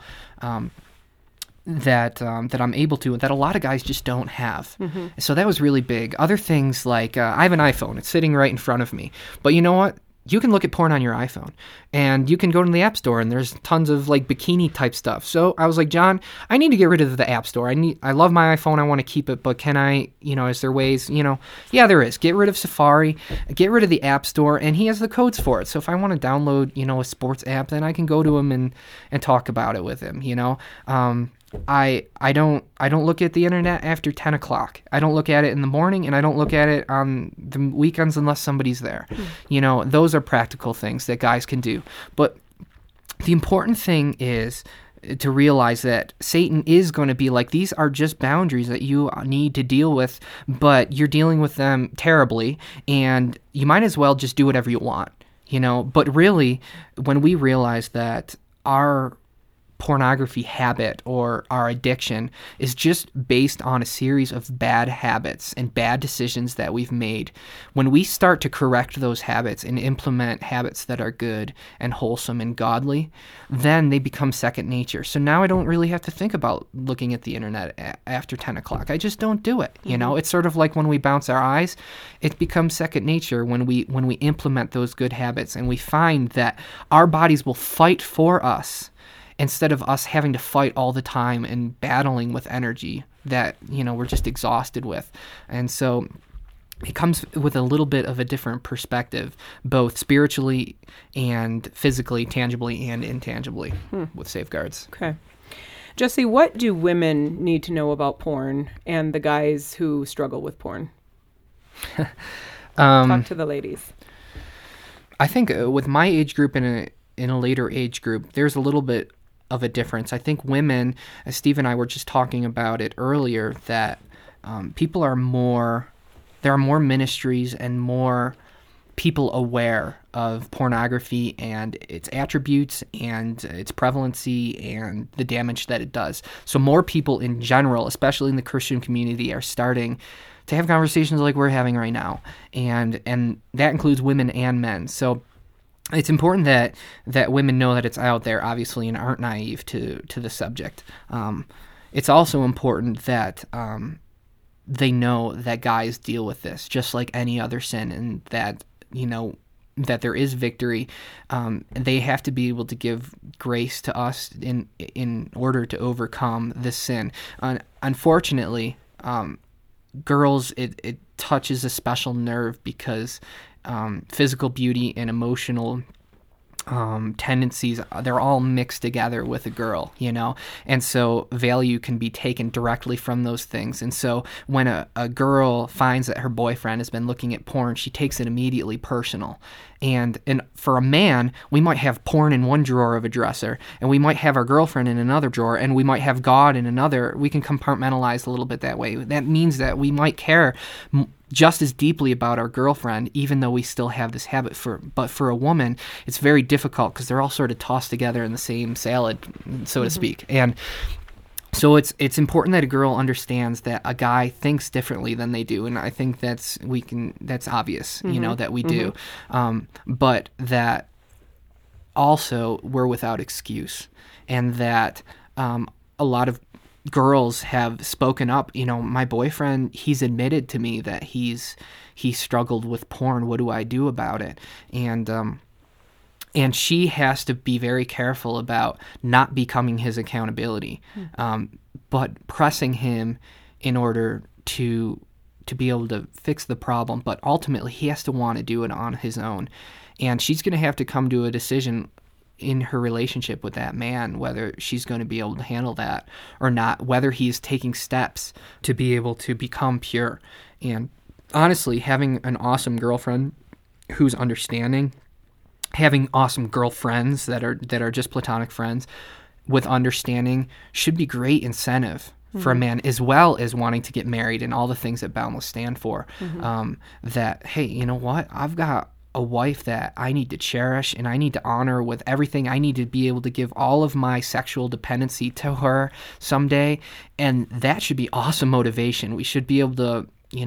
that I'm able to, that a lot of guys just don't have. So that was really big. Other things like, I have an iPhone. It's sitting right in front of me. But you know what? You can look at porn on your iPhone, and you can go to the App Store, and there's tons of like bikini type stuff. So I was like, John, I need to get rid of the App Store. I love my iPhone. I want to keep it, but can I, is there ways, yeah, there is. Get rid of Safari, get rid of the App Store, and he has the codes for it. So if I want to download, a sports app, then I can go to him and talk about it with him, I don't look at the internet after 10 o'clock. I don't look at it in the morning, and I don't look at it on the weekends unless somebody's there. Those are practical things that guys can do. But the important thing is to realize that Satan is going to be like, these are just boundaries that you need to deal with, but you're dealing with them terribly, and you might as well just do whatever you want, But really, when we realize that our pornography habit or our addiction is just based on a series of bad habits and bad decisions that we've made, when we start to correct those habits and implement habits that are good and wholesome and godly, then they become second nature. So now I don't really have to think about looking at the internet after 10 o'clock. I just don't do it. It's sort of like when we bounce our eyes, it becomes second nature when we implement those good habits, and we find that our bodies will fight for us, instead of us having to fight all the time and battling with energy that, we're just exhausted with. And so it comes with a little bit of a different perspective, both spiritually and physically, tangibly and intangibly, with safeguards. Okay. Jesse, what do women need to know about porn and the guys who struggle with porn? Talk to the ladies. I think with my age group and in a later age group, there's a little bit of a difference. I think women, as Steve and I were just talking about it earlier, that there are more ministries and more people aware of pornography and its attributes and its prevalency and the damage that it does. So more people in general, especially in the Christian community, are starting to have conversations like we're having right now, and that includes women and men. So it's important that women know that it's out there, obviously, and aren't naive to the subject. It's also important that they know that guys deal with this just like any other sin, and that that there is victory, they have to be able to give grace to us in order to overcome this sin. Unfortunately, girls, it touches a special nerve because physical beauty and emotional tendencies, they're all mixed together with a girl, and so value can be taken directly from those things. And so when a girl finds that her boyfriend has been looking at porn, she takes it immediately personal. And for a man, we might have porn in one drawer of a dresser, and we might have our girlfriend in another drawer, and we might have God in another. We can compartmentalize a little bit that way. That means that we might care just as deeply about our girlfriend, even though we still have this habit. But for a woman, it's very difficult because they're all sort of tossed together in the same salad, so to speak. And so it's important that a girl understands that a guy thinks differently than they do, and I think that's obvious, that we do, but that also we're without excuse, and that a lot of girls have spoken up. My boyfriend, he's admitted to me that he struggled with porn. What do I do about it? And she has to be very careful about not becoming his accountability, but pressing him in order to be able to fix the problem. But ultimately, he has to want to do it on his own. And she's going to have to come to a decision in her relationship with that man, whether she's going to be able to handle that or not, whether he's taking steps to be able to become pure. And honestly, having an awesome girlfriend who's understanding, having awesome girlfriends that are just platonic friends with understanding should be great incentive for a man, as well as wanting to get married and all the things that Boundless stand for. That, hey, you know what? I've got a wife that I need to cherish and I need to honor with everything. I need to be able to give all of my sexual dependency to her someday. And that should be awesome motivation. We should be able to,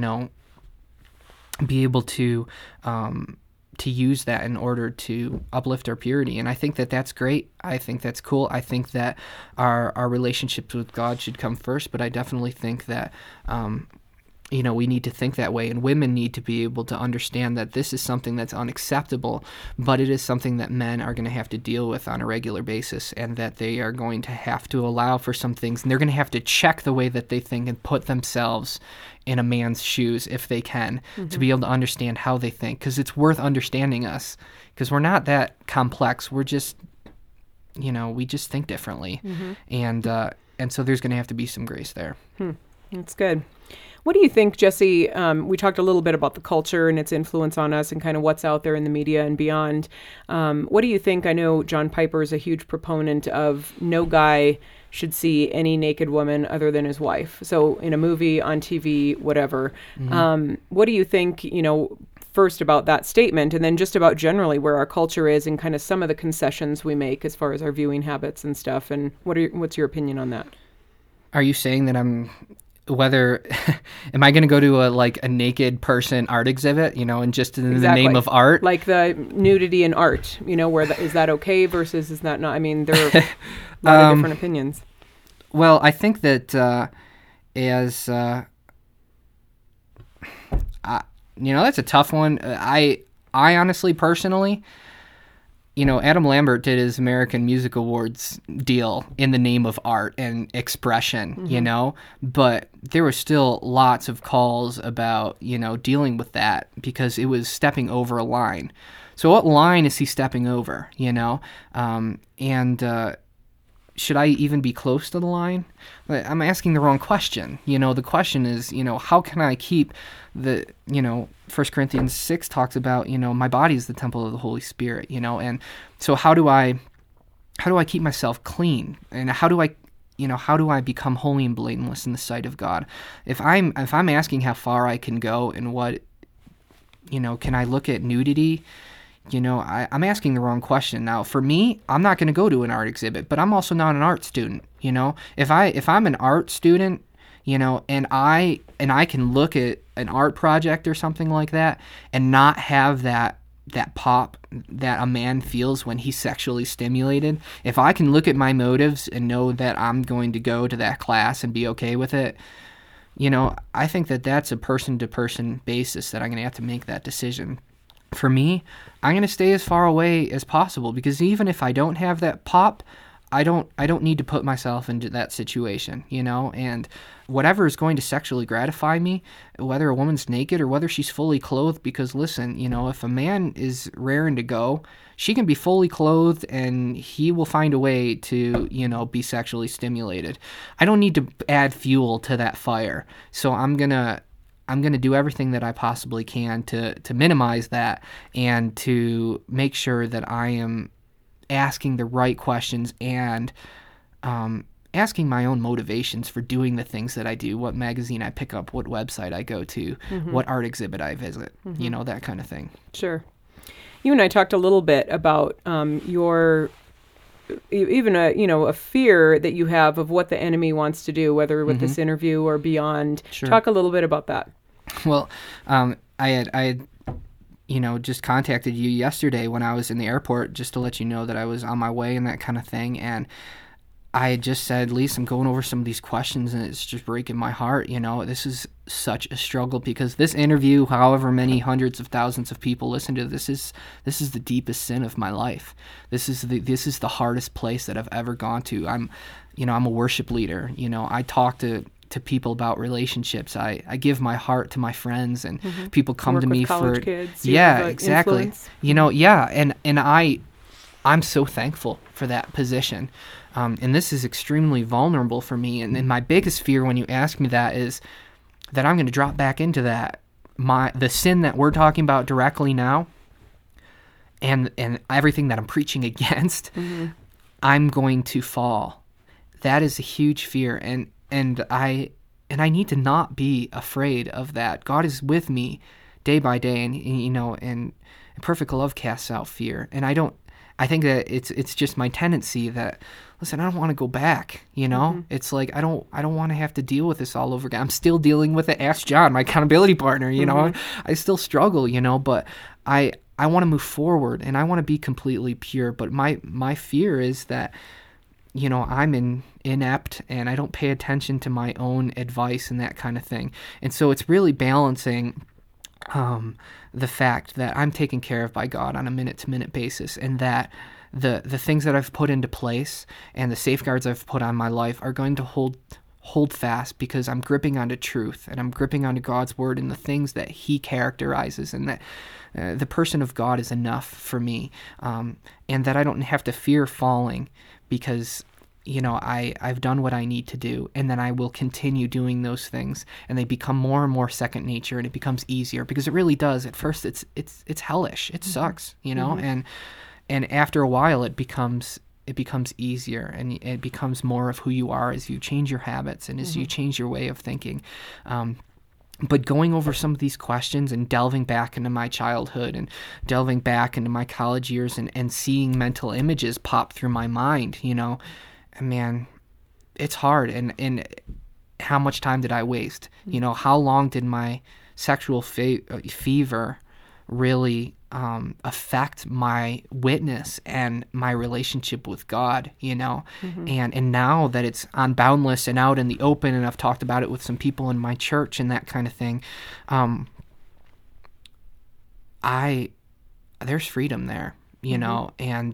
to use that in order to uplift our purity. And I think that that's great. I think that's cool. I think that our relationships with God should come first, but I definitely think that, we need to think that way, and women need to be able to understand that this is something that's unacceptable, but it is something that men are going to have to deal with on a regular basis, and that they are going to have to allow for some things, and they're going to have to check the way that they think and put themselves in a man's shoes if they can, to be able to understand how they think, because it's worth understanding us, because we're not that complex. We're just, we just think differently, and so there's going to have to be some grace there. That's good. What do you think, Jesse? We talked a little bit about the culture and its influence on us and kind of what's out there in the media and beyond. What do you think? I know John Piper is a huge proponent of no guy should see any naked woman other than his wife. So in a movie, on TV, whatever. What do you think, first about that statement, and then just about generally where our culture is and kind of some of the concessions we make as far as our viewing habits and stuff? And what's your opinion on that? Are you saying that am I going to go to a naked person art exhibit, and just in the name of art? Like the nudity in art, is that okay versus is that not? I mean, there are a lot of different opinions. Well, I think that that's a tough one. I honestly, personally, Adam Lambert did his American Music Awards deal in the name of art and expression, but there were still lots of calls about, dealing with that because it was stepping over a line. So what line is he stepping over, should I even be close to the line? I'm asking the wrong question. The question is, how can I keep the, 1 Corinthians 6 talks about, my body is the temple of the Holy Spirit, and so how do I keep myself clean? And how do I become holy and blameless in the sight of God? If I'm asking how far I can go and what, can I look at nudity? I'm asking the wrong question. Now, for me, I'm not going to go to an art exhibit, but I'm also not an art student. If I'm an art student, and I can look at an art project or something like that and not have that pop that a man feels when he's sexually stimulated. If I can look at my motives and know that I'm going to go to that class and be okay with it, I think that that's a person-to-person basis that I'm going to have to make that decision. for me, I'm going to stay as far away as possible, because even if I don't have that pop, I don't need to put myself into that situation, you know, and whatever is going to sexually gratify me, whether a woman's naked or whether she's fully clothed, because listen, you know, if a man is raring to go, she can be fully clothed and he will find a way to, you know, be sexually stimulated. I don't need to add fuel to that fire. So I'm going to do everything that I possibly can to minimize that, and to make sure that I am asking the right questions, and asking my own motivations for doing the things that I do, what magazine I pick up, what website I go to, what art exhibit I visit, you know, that kind of thing. Sure. You and I talked a little bit about your even a fear that you have of what the enemy wants to do, whether with this interview or beyond. Sure. Talk a little bit about that. Well, I had just contacted you yesterday when I was in the airport, just to let you know that I was on my way and that kind of thing. And I had just said, Lisa, I'm going over some of these questions and it's just breaking my heart. You know, this is such a struggle, because this interview, however many hundreds of thousands of people listen to this is the deepest sin of my life. This is the hardest place that I've ever gone to. I'm a worship leader. You know, I talk to people about relationships. I give my heart to my friends, and people come to me for kids, exactly. Influence. You know, and I'm so thankful for that position. And this is extremely vulnerable for me. And my biggest fear when you ask me that is that I'm going to drop back into that, the sin that we're talking about directly now, and everything that I'm preaching against, I'm going to fall. That is a huge fear. And I need to not be afraid of that. God is with me day by day, and perfect love casts out fear. And I think that it's just my tendency that, listen, I don't want to go back, you know? It's like I don't want to have to deal with this all over again. I'm still dealing with it. Ask John, my accountability partner, you know? I still struggle, you know, but I want to move forward and I want to be completely pure. But my fear is that, you know, I'm inept and I don't pay attention to my own advice and that kind of thing. And so it's really balancing the fact that I'm taken care of by God on a minute-to-minute basis, and that the things that I've put into place and the safeguards I've put on my life are going to hold fast, because I'm gripping onto truth and I'm gripping onto God's word and the things that he characterizes, and that the person of God is enough for me, and that I don't have to fear falling, because you know, I've done what I need to do, and then I will continue doing those things, and they become more and more second nature, and it becomes easier, because it really does. At first, it's hellish. It sucks, you know, and after a while, it becomes easier, and it becomes more of who you are as you change your habits and as you change your way of thinking. But going over some of these questions and delving back into my childhood and delving back into my college years and seeing mental images pop through my mind, you know, man, it's hard. And how much time did I waste? You know, how long did my sexual fever really affect my witness and my relationship with God, you know? And now that it's on Boundless and out in the open, and I've talked about it with some people in my church and that kind of thing, there's freedom there, you know,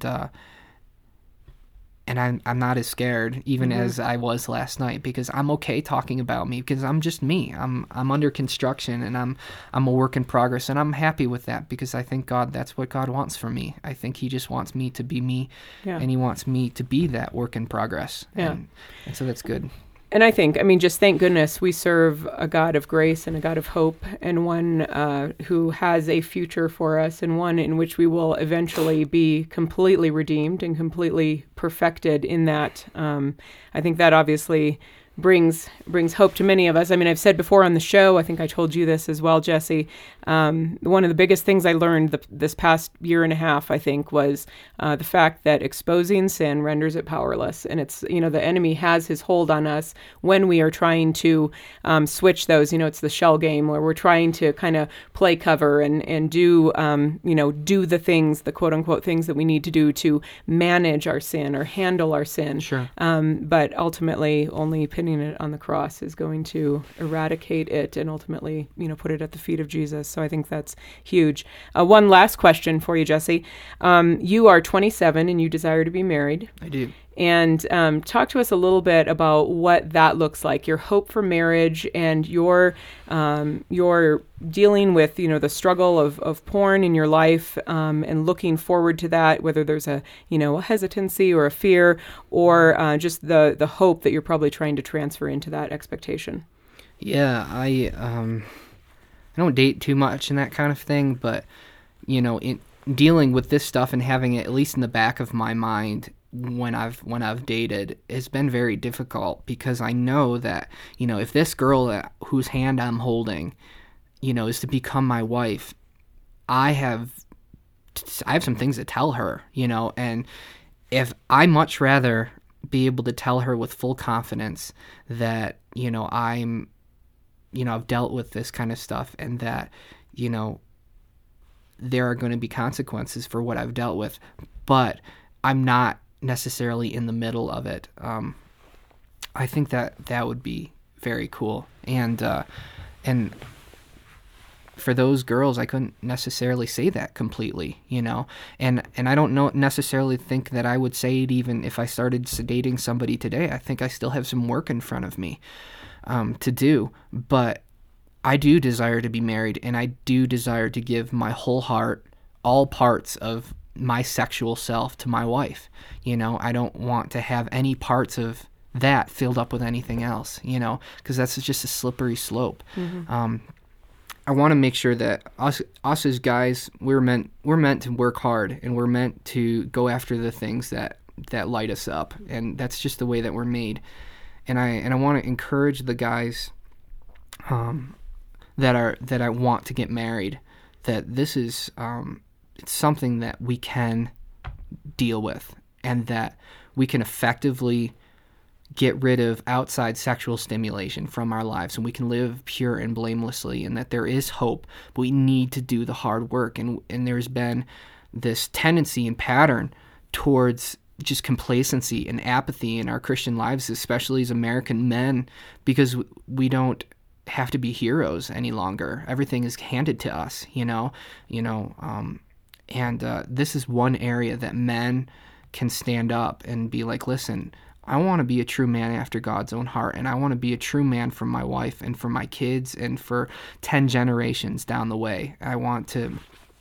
and I'm not as scared even as I was last night, because I'm okay talking about me, because I'm just me. I'm under construction, and I'm a work in progress, and I'm happy with that, because I think that's what God wants from me. I think he just wants me to be me, and he wants me to be that work in progress. And so that's good. And I think, just thank goodness we serve a God of grace and a God of hope, and one who has a future for us, and one in which we will eventually be completely redeemed and completely perfected in that. I think that obviously brings hope to many of us. I've said before on the show, I think I told you this as well, Jesse, one of the biggest things I learned this past year and a half, I think, was the fact that exposing sin renders it powerless. And it's, the enemy has his hold on us when we are trying to switch those. It's the shell game, where we're trying to kind of play cover and do, do the things, the quote unquote things that we need to do to manage our sin or handle our sin. Sure. But ultimately only pinning putting it on the cross is going to eradicate it and ultimately, put it at the feet of Jesus. So I think that's huge. One last question for you, Jesse. You are 27 and you desire to be married. I do. And talk to us a little bit about what that looks like, your hope for marriage and your dealing with, the struggle of porn in your life and looking forward to that, whether there's a hesitancy or a fear or just the hope that you're probably trying to transfer into that expectation. Yeah, I don't date too much and that kind of thing, but, in dealing with this stuff and having it at least in the back of my mind when I've dated has been very difficult, because I know that, if this girl whose hand I'm holding, is to become my wife, I have some things to tell her, and if I much rather be able to tell her with full confidence that, I've dealt with this kind of stuff and that, there are going to be consequences for what I've dealt with, but I'm not necessarily in the middle of it. I think that would be very cool. And for those girls, I couldn't necessarily say that completely, and I don't necessarily think that I would say it even if I started dating somebody today. I think I still have some work in front of me to do, but I do desire to be married, and I do desire to give my whole heart, all parts of my sexual self to my wife. I don't want to have any parts of that filled up with anything else, because that's just a slippery slope. Mm-hmm. I want to make sure that us as guys, we're meant to work hard, and we're meant to go after the things that light us up, and that's just the way that we're made. And I want to encourage the guys that I want to get married, that this is it's something that we can deal with, and that we can effectively get rid of outside sexual stimulation from our lives, and we can live pure and blamelessly, and that there is hope, but we need to do the hard work. And there's been this tendency and pattern towards just complacency and apathy in our Christian lives, especially as American men, because we don't have to be heroes any longer. Everything is handed to us, and this is one area that men can stand up and be like, listen, I want to be a true man after God's own heart, and I want to be a true man for my wife and for my kids and for 10 generations down the way. I want to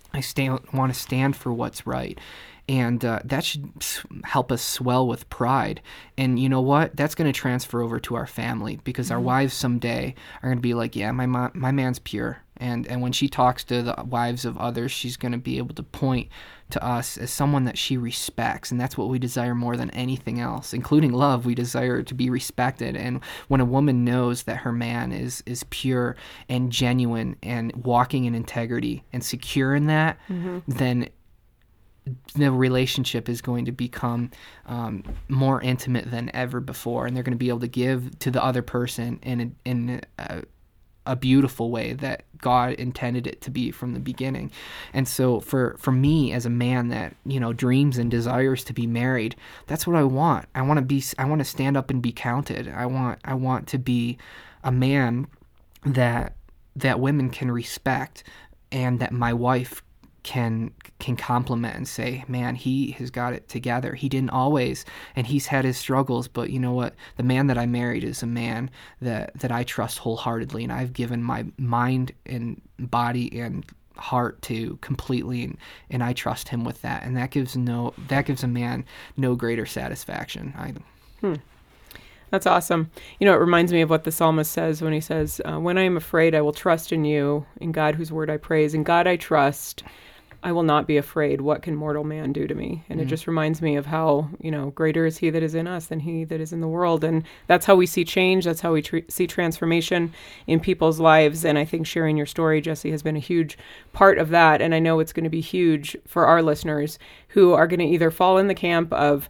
stand for what's right. And that should help us swell with pride. And you know what? That's going to transfer over to our family, because our wives someday are going to be like, yeah, my man's pure. And when she talks to the wives of others, she's going to be able to point to us as someone that she respects. And that's what we desire more than anything else, including love. We desire to be respected. And when a woman knows that her man is pure and genuine and walking in integrity and secure in that, then the relationship is going to become more intimate than ever before, and they're going to be able to give to the other person in a beautiful way that God intended it to be from the beginning. And so for me as a man that dreams and desires to be married, that's what I want. I want to stand up and be counted. I want to be a man that women can respect, and that my wife can compliment and say, man, he has got it together. He didn't always, and he's had his struggles, but you know what? The man that I married is a man that I trust wholeheartedly, and I've given my mind and body and heart to completely, and I trust him with that. And that gives a man no greater satisfaction either. That's awesome. It reminds me of what the psalmist says when he says, when I am afraid, I will trust in you, in God whose word I praise. In God I trust, I will not be afraid. What can mortal man do to me? And it just reminds me of how, greater is he that is in us than he that is in the world. And that's how we see change. That's how we see transformation in people's lives. And I think sharing your story, Jesse, has been a huge part of that. And I know it's going to be huge for our listeners who are going to either fall in the camp of,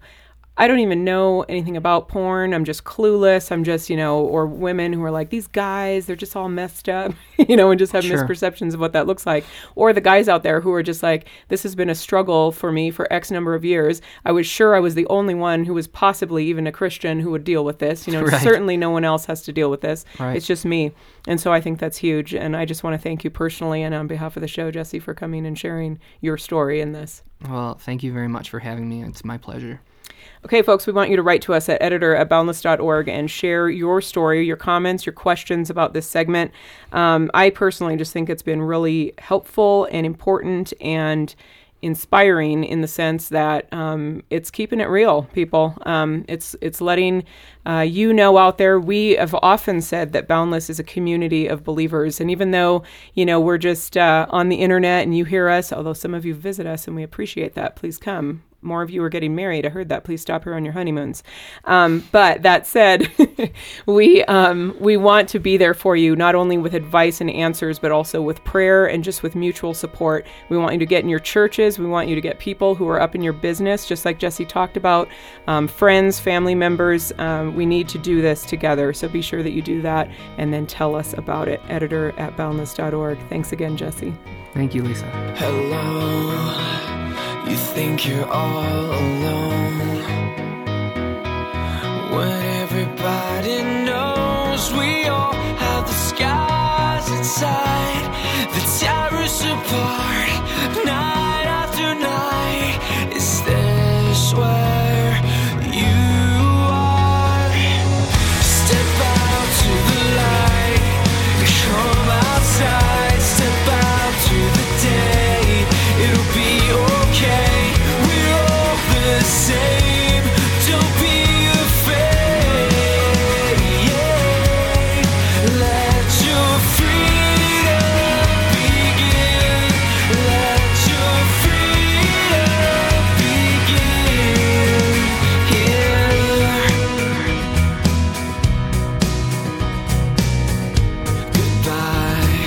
I don't even know anything about porn. I'm just clueless. I'm just, or women who are like, these guys, they're just all messed up, and just have Sure. misperceptions of what that looks like. Or the guys out there who are just like, this has been a struggle for me for X number of years. I was sure I was the only one who was possibly even a Christian who would deal with this. Right. Certainly no one else has to deal with this. Right. It's just me. And so I think that's huge. And I just want to thank you personally and on behalf of the show, Jesse, for coming and sharing your story in this. Well, thank you very much for having me. It's my pleasure. Okay, folks, we want you to write to us at editor@boundless.org and share your story, your comments, your questions about this segment. I personally just think it's been really helpful and important and inspiring in the sense that it's keeping it real, people. It's letting out there. We have often said that Boundless is a community of believers. And even though, we're just on the internet and you hear us, although some of you visit us and we appreciate that, please come. More of you are getting married. I heard that. Please stop here on your honeymoons. But that said, we want to be there for you, not only with advice and answers, but also with prayer and just with mutual support. We want you to get in your churches. We want you to get people who are up in your business, just like Jesse talked about, friends, family members. We need to do this together. So be sure that you do that and then tell us about it. Editor@boundless.org. Thanks again, Jesse. Thank you, Lisa. Hello, you think you're all alone when everybody knows we all have the skies inside that tear us apart night after night. Is this where you are? Step out to the light, come outside, step out to the day, it'll be okay. We're all the same. Don't be afraid. Let your freedom begin. Let your freedom begin here. Goodbye.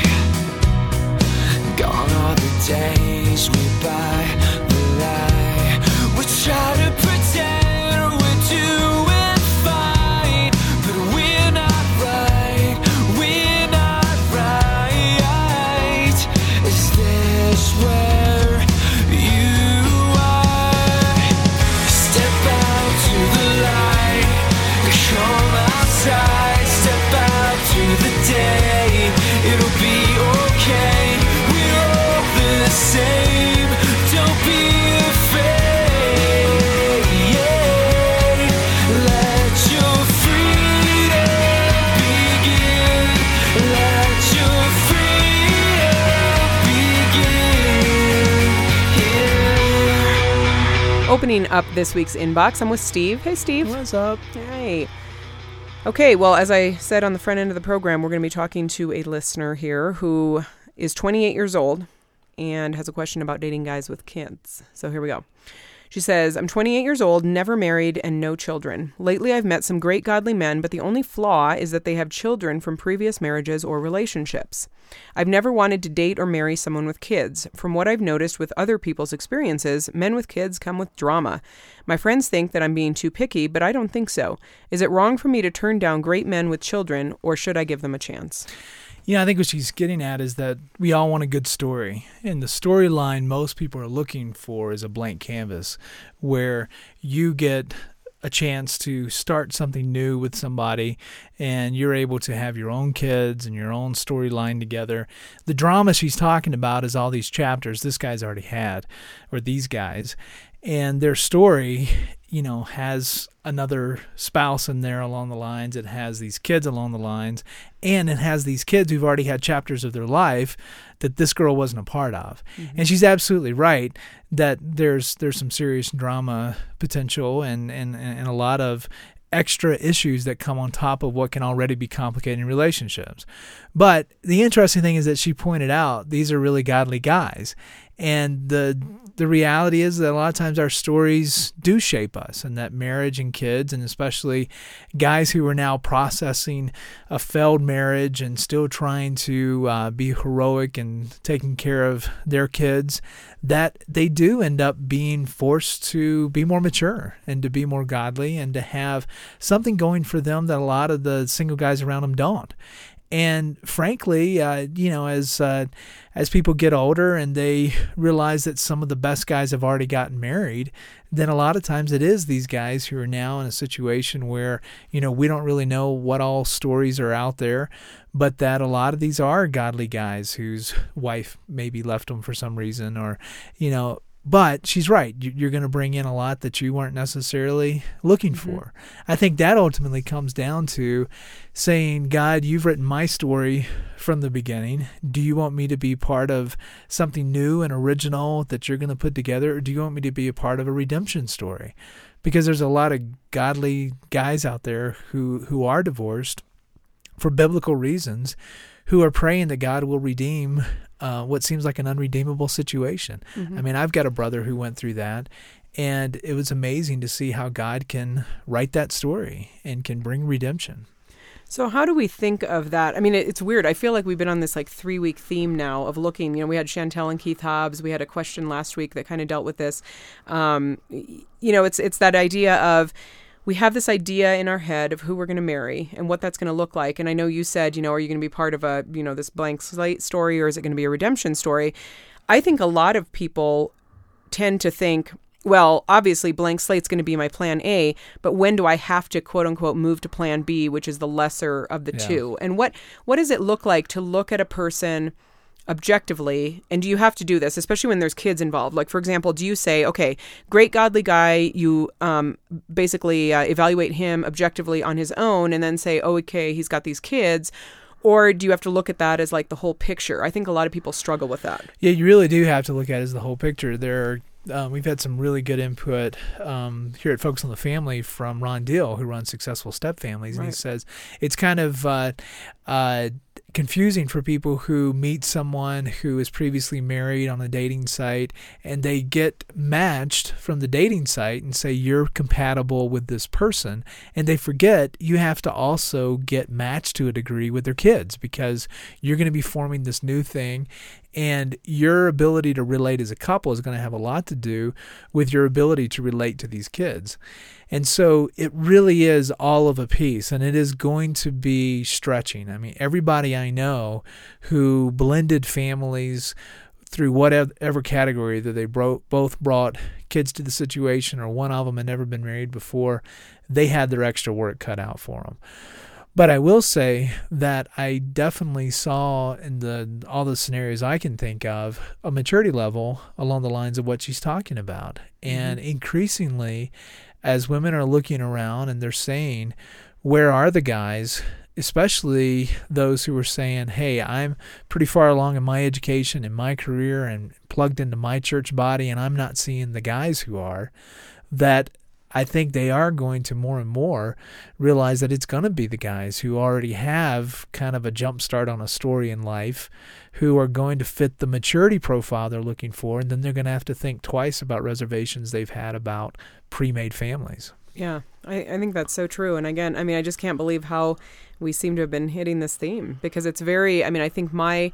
Gone are the days we buy the lie. We try to pretend we're doing fine, but we're not right. We're not right. Is this where you are? Step out to the light, come outside, step out to the day, it'll be okay. We're all the same. Don't be afraid. Let your freedom begin. Let your freedom begin here. Opening up this week's inbox, I'm with Steve. Hey, Steve. What's up? Hey. Okay, well, as I said on the front end of the program, we're going to be talking to a listener here who is 28 years old and has a question about dating guys with kids. So here we go. She says, I'm 28 years old, never married, and no children. Lately, I've met some great godly men, but the only flaw is that they have children from previous marriages or relationships. I've never wanted to date or marry someone with kids. From what I've noticed with other people's experiences, men with kids come with drama. My friends think that I'm being too picky, but I don't think so. Is it wrong for me to turn down great men with children, or should I give them a chance? I think what she's getting at is that we all want a good story. And the storyline most people are looking for is a blank canvas where you get a chance to start something new with somebody and you're able to have your own kids and your own storyline together. The drama she's talking about is all these chapters this guy's already had, or these guys, and their story, has another spouse in there along the lines. It has these kids along the lines, and it has these kids who've already had chapters of their life that this girl wasn't a part of. Mm-hmm. And she's absolutely right that there's some serious drama potential and a lot of extra issues that come on top of what can already be complicated relationships. But the interesting thing is that she pointed out these are really godly guys. And the reality is that a lot of times our stories do shape us, and that marriage and kids, and especially guys who are now processing a failed marriage and still trying to be heroic and taking care of their kids, that they do end up being forced to be more mature and to be more godly and to have something going for them that a lot of the single guys around them don't. And frankly, as people get older and they realize that some of the best guys have already gotten married, then a lot of times it is these guys who are now in a situation where, we don't really know what all stories are out there, but that a lot of these are godly guys whose wife maybe left them for some reason, or, but she's right. You're going to bring in a lot that you weren't necessarily looking for. I think that ultimately comes down to saying, God, you've written my story from the beginning. Do you want me to be part of something new and original that you're going to put together, or do you want me to be a part of a redemption story? Because there's a lot of godly guys out there who are divorced for biblical reasons, who are praying that God will redeem what seems like an unredeemable situation. I mean, I've got a brother who went through that, and it was amazing to see how God can write that story and can bring redemption. So how do we think of that? I mean, it's weird. I feel like we've been on this 3-week theme now of looking. We had Chantel and Keith Hobbs. We had a question last week that kind of dealt with this. It's that idea of, we have this idea in our head of who we're going to marry and what that's going to look like. And I know you said, are you going to be part of this blank slate story, or is it going to be a redemption story? I think a lot of people tend to think, well, obviously blank slate's going to be my plan A, but when do I have to, quote unquote, move to plan B, which is the lesser of the two? And what does it look like to look at a person objectively, and do you have to do this, especially when there's kids involved? Like, for example, do you say, okay, great godly guy, you basically evaluate him objectively on his own and then say, oh, okay, he's got these kids? Or do you have to look at that as the whole picture? I think a lot of people struggle with that. Yeah, you really do have to look at it as the whole picture. We've had some really good input here at Focus on the Family from Ron Deal, who runs Successful Step Families. And he says it's kind of confusing for people who meet someone who is previously married on a dating site, and they get matched from the dating site and say you're compatible with this person, and they forget you have to also get matched to a degree with their kids, because you're going to be forming this new thing, and your ability to relate as a couple is going to have a lot to do with your ability to relate to these kids. And so it really is all of a piece, and it is going to be stretching. I mean, everybody I know who blended families through whatever category, that they both brought kids to the situation, or one of them had never been married before, they had their extra work cut out for them. But I will say that I definitely saw in all the scenarios I can think of a maturity level along the lines of what she's talking about. And increasingly, as women are looking around and they're saying, where are the guys, especially those who are saying, hey, I'm pretty far along in my education, in my career, and plugged into my church body, and I'm not seeing the guys who are, that I think they are going to more and more realize that it's going to be the guys who already have kind of a jump start on a story in life, who are going to fit the maturity profile they're looking for, and then they're going to have to think twice about reservations they've had about pre-made families. Yeah, I think that's so true. And again, I just can't believe how we seem to have been hitting this theme, because it's very, I think my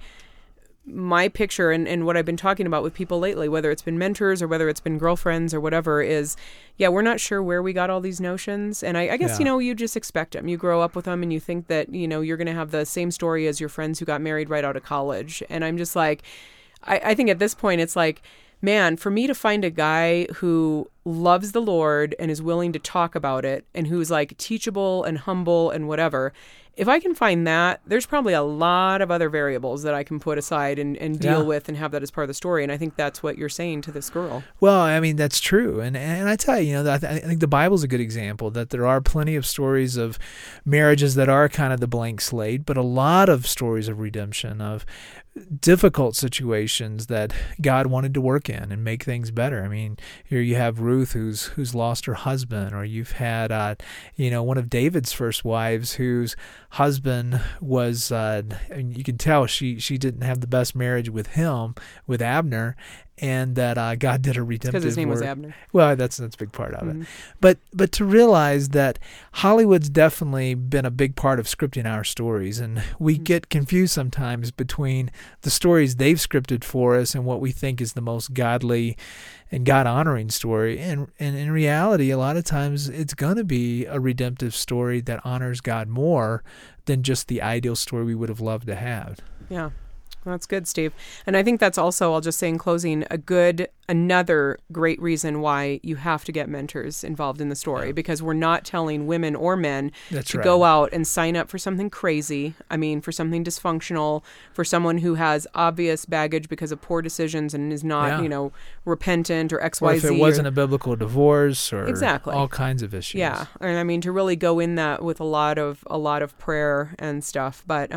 picture and what I've been talking about with people lately, whether it's been mentors or whether it's been girlfriends or whatever, is, we're not sure where we got all these notions. And I guess, you just expect them. You grow up with them and you think that, you're going to have the same story as your friends who got married right out of college. And I'm just like, I think at this point it's like, man, for me to find a guy who loves the Lord and is willing to talk about it, and who's teachable and humble and whatever, if I can find that, there's probably a lot of other variables that I can put aside and deal with and have that as part of the story. And I think that's what you're saying to this girl. Well, that's true. And I tell you, I think the Bible's a good example, that there are plenty of stories of marriages that are kind of the blank slate, but a lot of stories of redemption, of difficult situations that God wanted to work in and make things better. Here you have Ruth who's lost her husband, or you've had one of David's first wives whose husband was, and you can tell she didn't have the best marriage with him, with Abner, and that God did a redemptive work. Because his name was Abner. Well, that's a big part of it. But to realize that Hollywood's definitely been a big part of scripting our stories, and we get confused sometimes between the stories they've scripted for us and what we think is the most godly and God-honoring story. And in reality, a lot of times it's going to be a redemptive story that honors God more than just the ideal story we would have loved to have. Yeah. Well, that's good, Steve. And I think that's also, I'll just say in closing, another great reason why you have to get mentors involved in the story, because we're not telling women or men to go out and sign up for something crazy. I mean, for something dysfunctional, for someone who has obvious baggage because of poor decisions and is not, repentant or XYZ. Or if it wasn't a biblical divorce or exactly. all kinds of issues. Yeah. And I mean, to really go in that with a lot of prayer and stuff. But,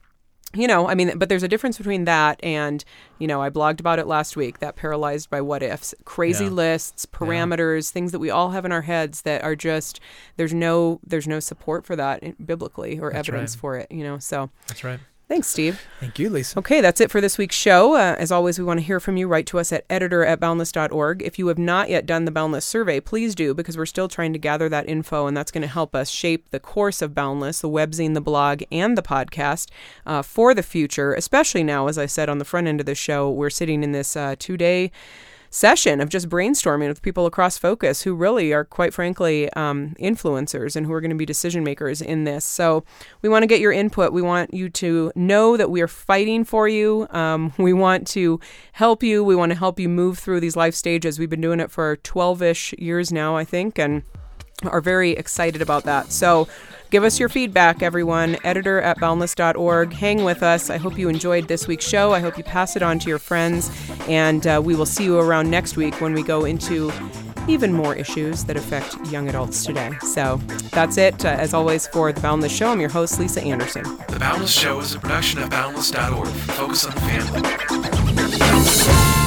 but there's a difference between that and, I blogged about it last week, that paralyzed by what ifs, crazy lists, parameters, things that we all have in our heads that are just, there's no support for that biblically or evidence for it, so. That's right. Thanks, Steve. Thank you, Lisa. Okay, that's it for this week's show. As always, we want to hear from you. Write to us at editor@boundless.org. If you have not yet done the Boundless survey, please do, because we're still trying to gather that info, and that's going to help us shape the course of Boundless, the webzine, the blog, and the podcast for the future, especially now, as I said on the front end of the show, we're sitting in this 2-day session of just brainstorming with people across Focus who really are, quite frankly, influencers and who are going to be decision makers in this. So we want to get your input. We want you to know that we are fighting for you. We want to help you. We want to help you move through these life stages. We've been doing it for 12-ish years now, I think, and are very excited about that. So give us your feedback, everyone. Editor@boundless.org. Hang with us. I hope you enjoyed this week's show. I hope you pass it on to your friends. And we will see you around next week when we go into even more issues that affect young adults today. So that's it. As always, for The Boundless Show, I'm your host, Lisa Anderson. The Boundless Show is a production of Boundless.org. Focus on the family.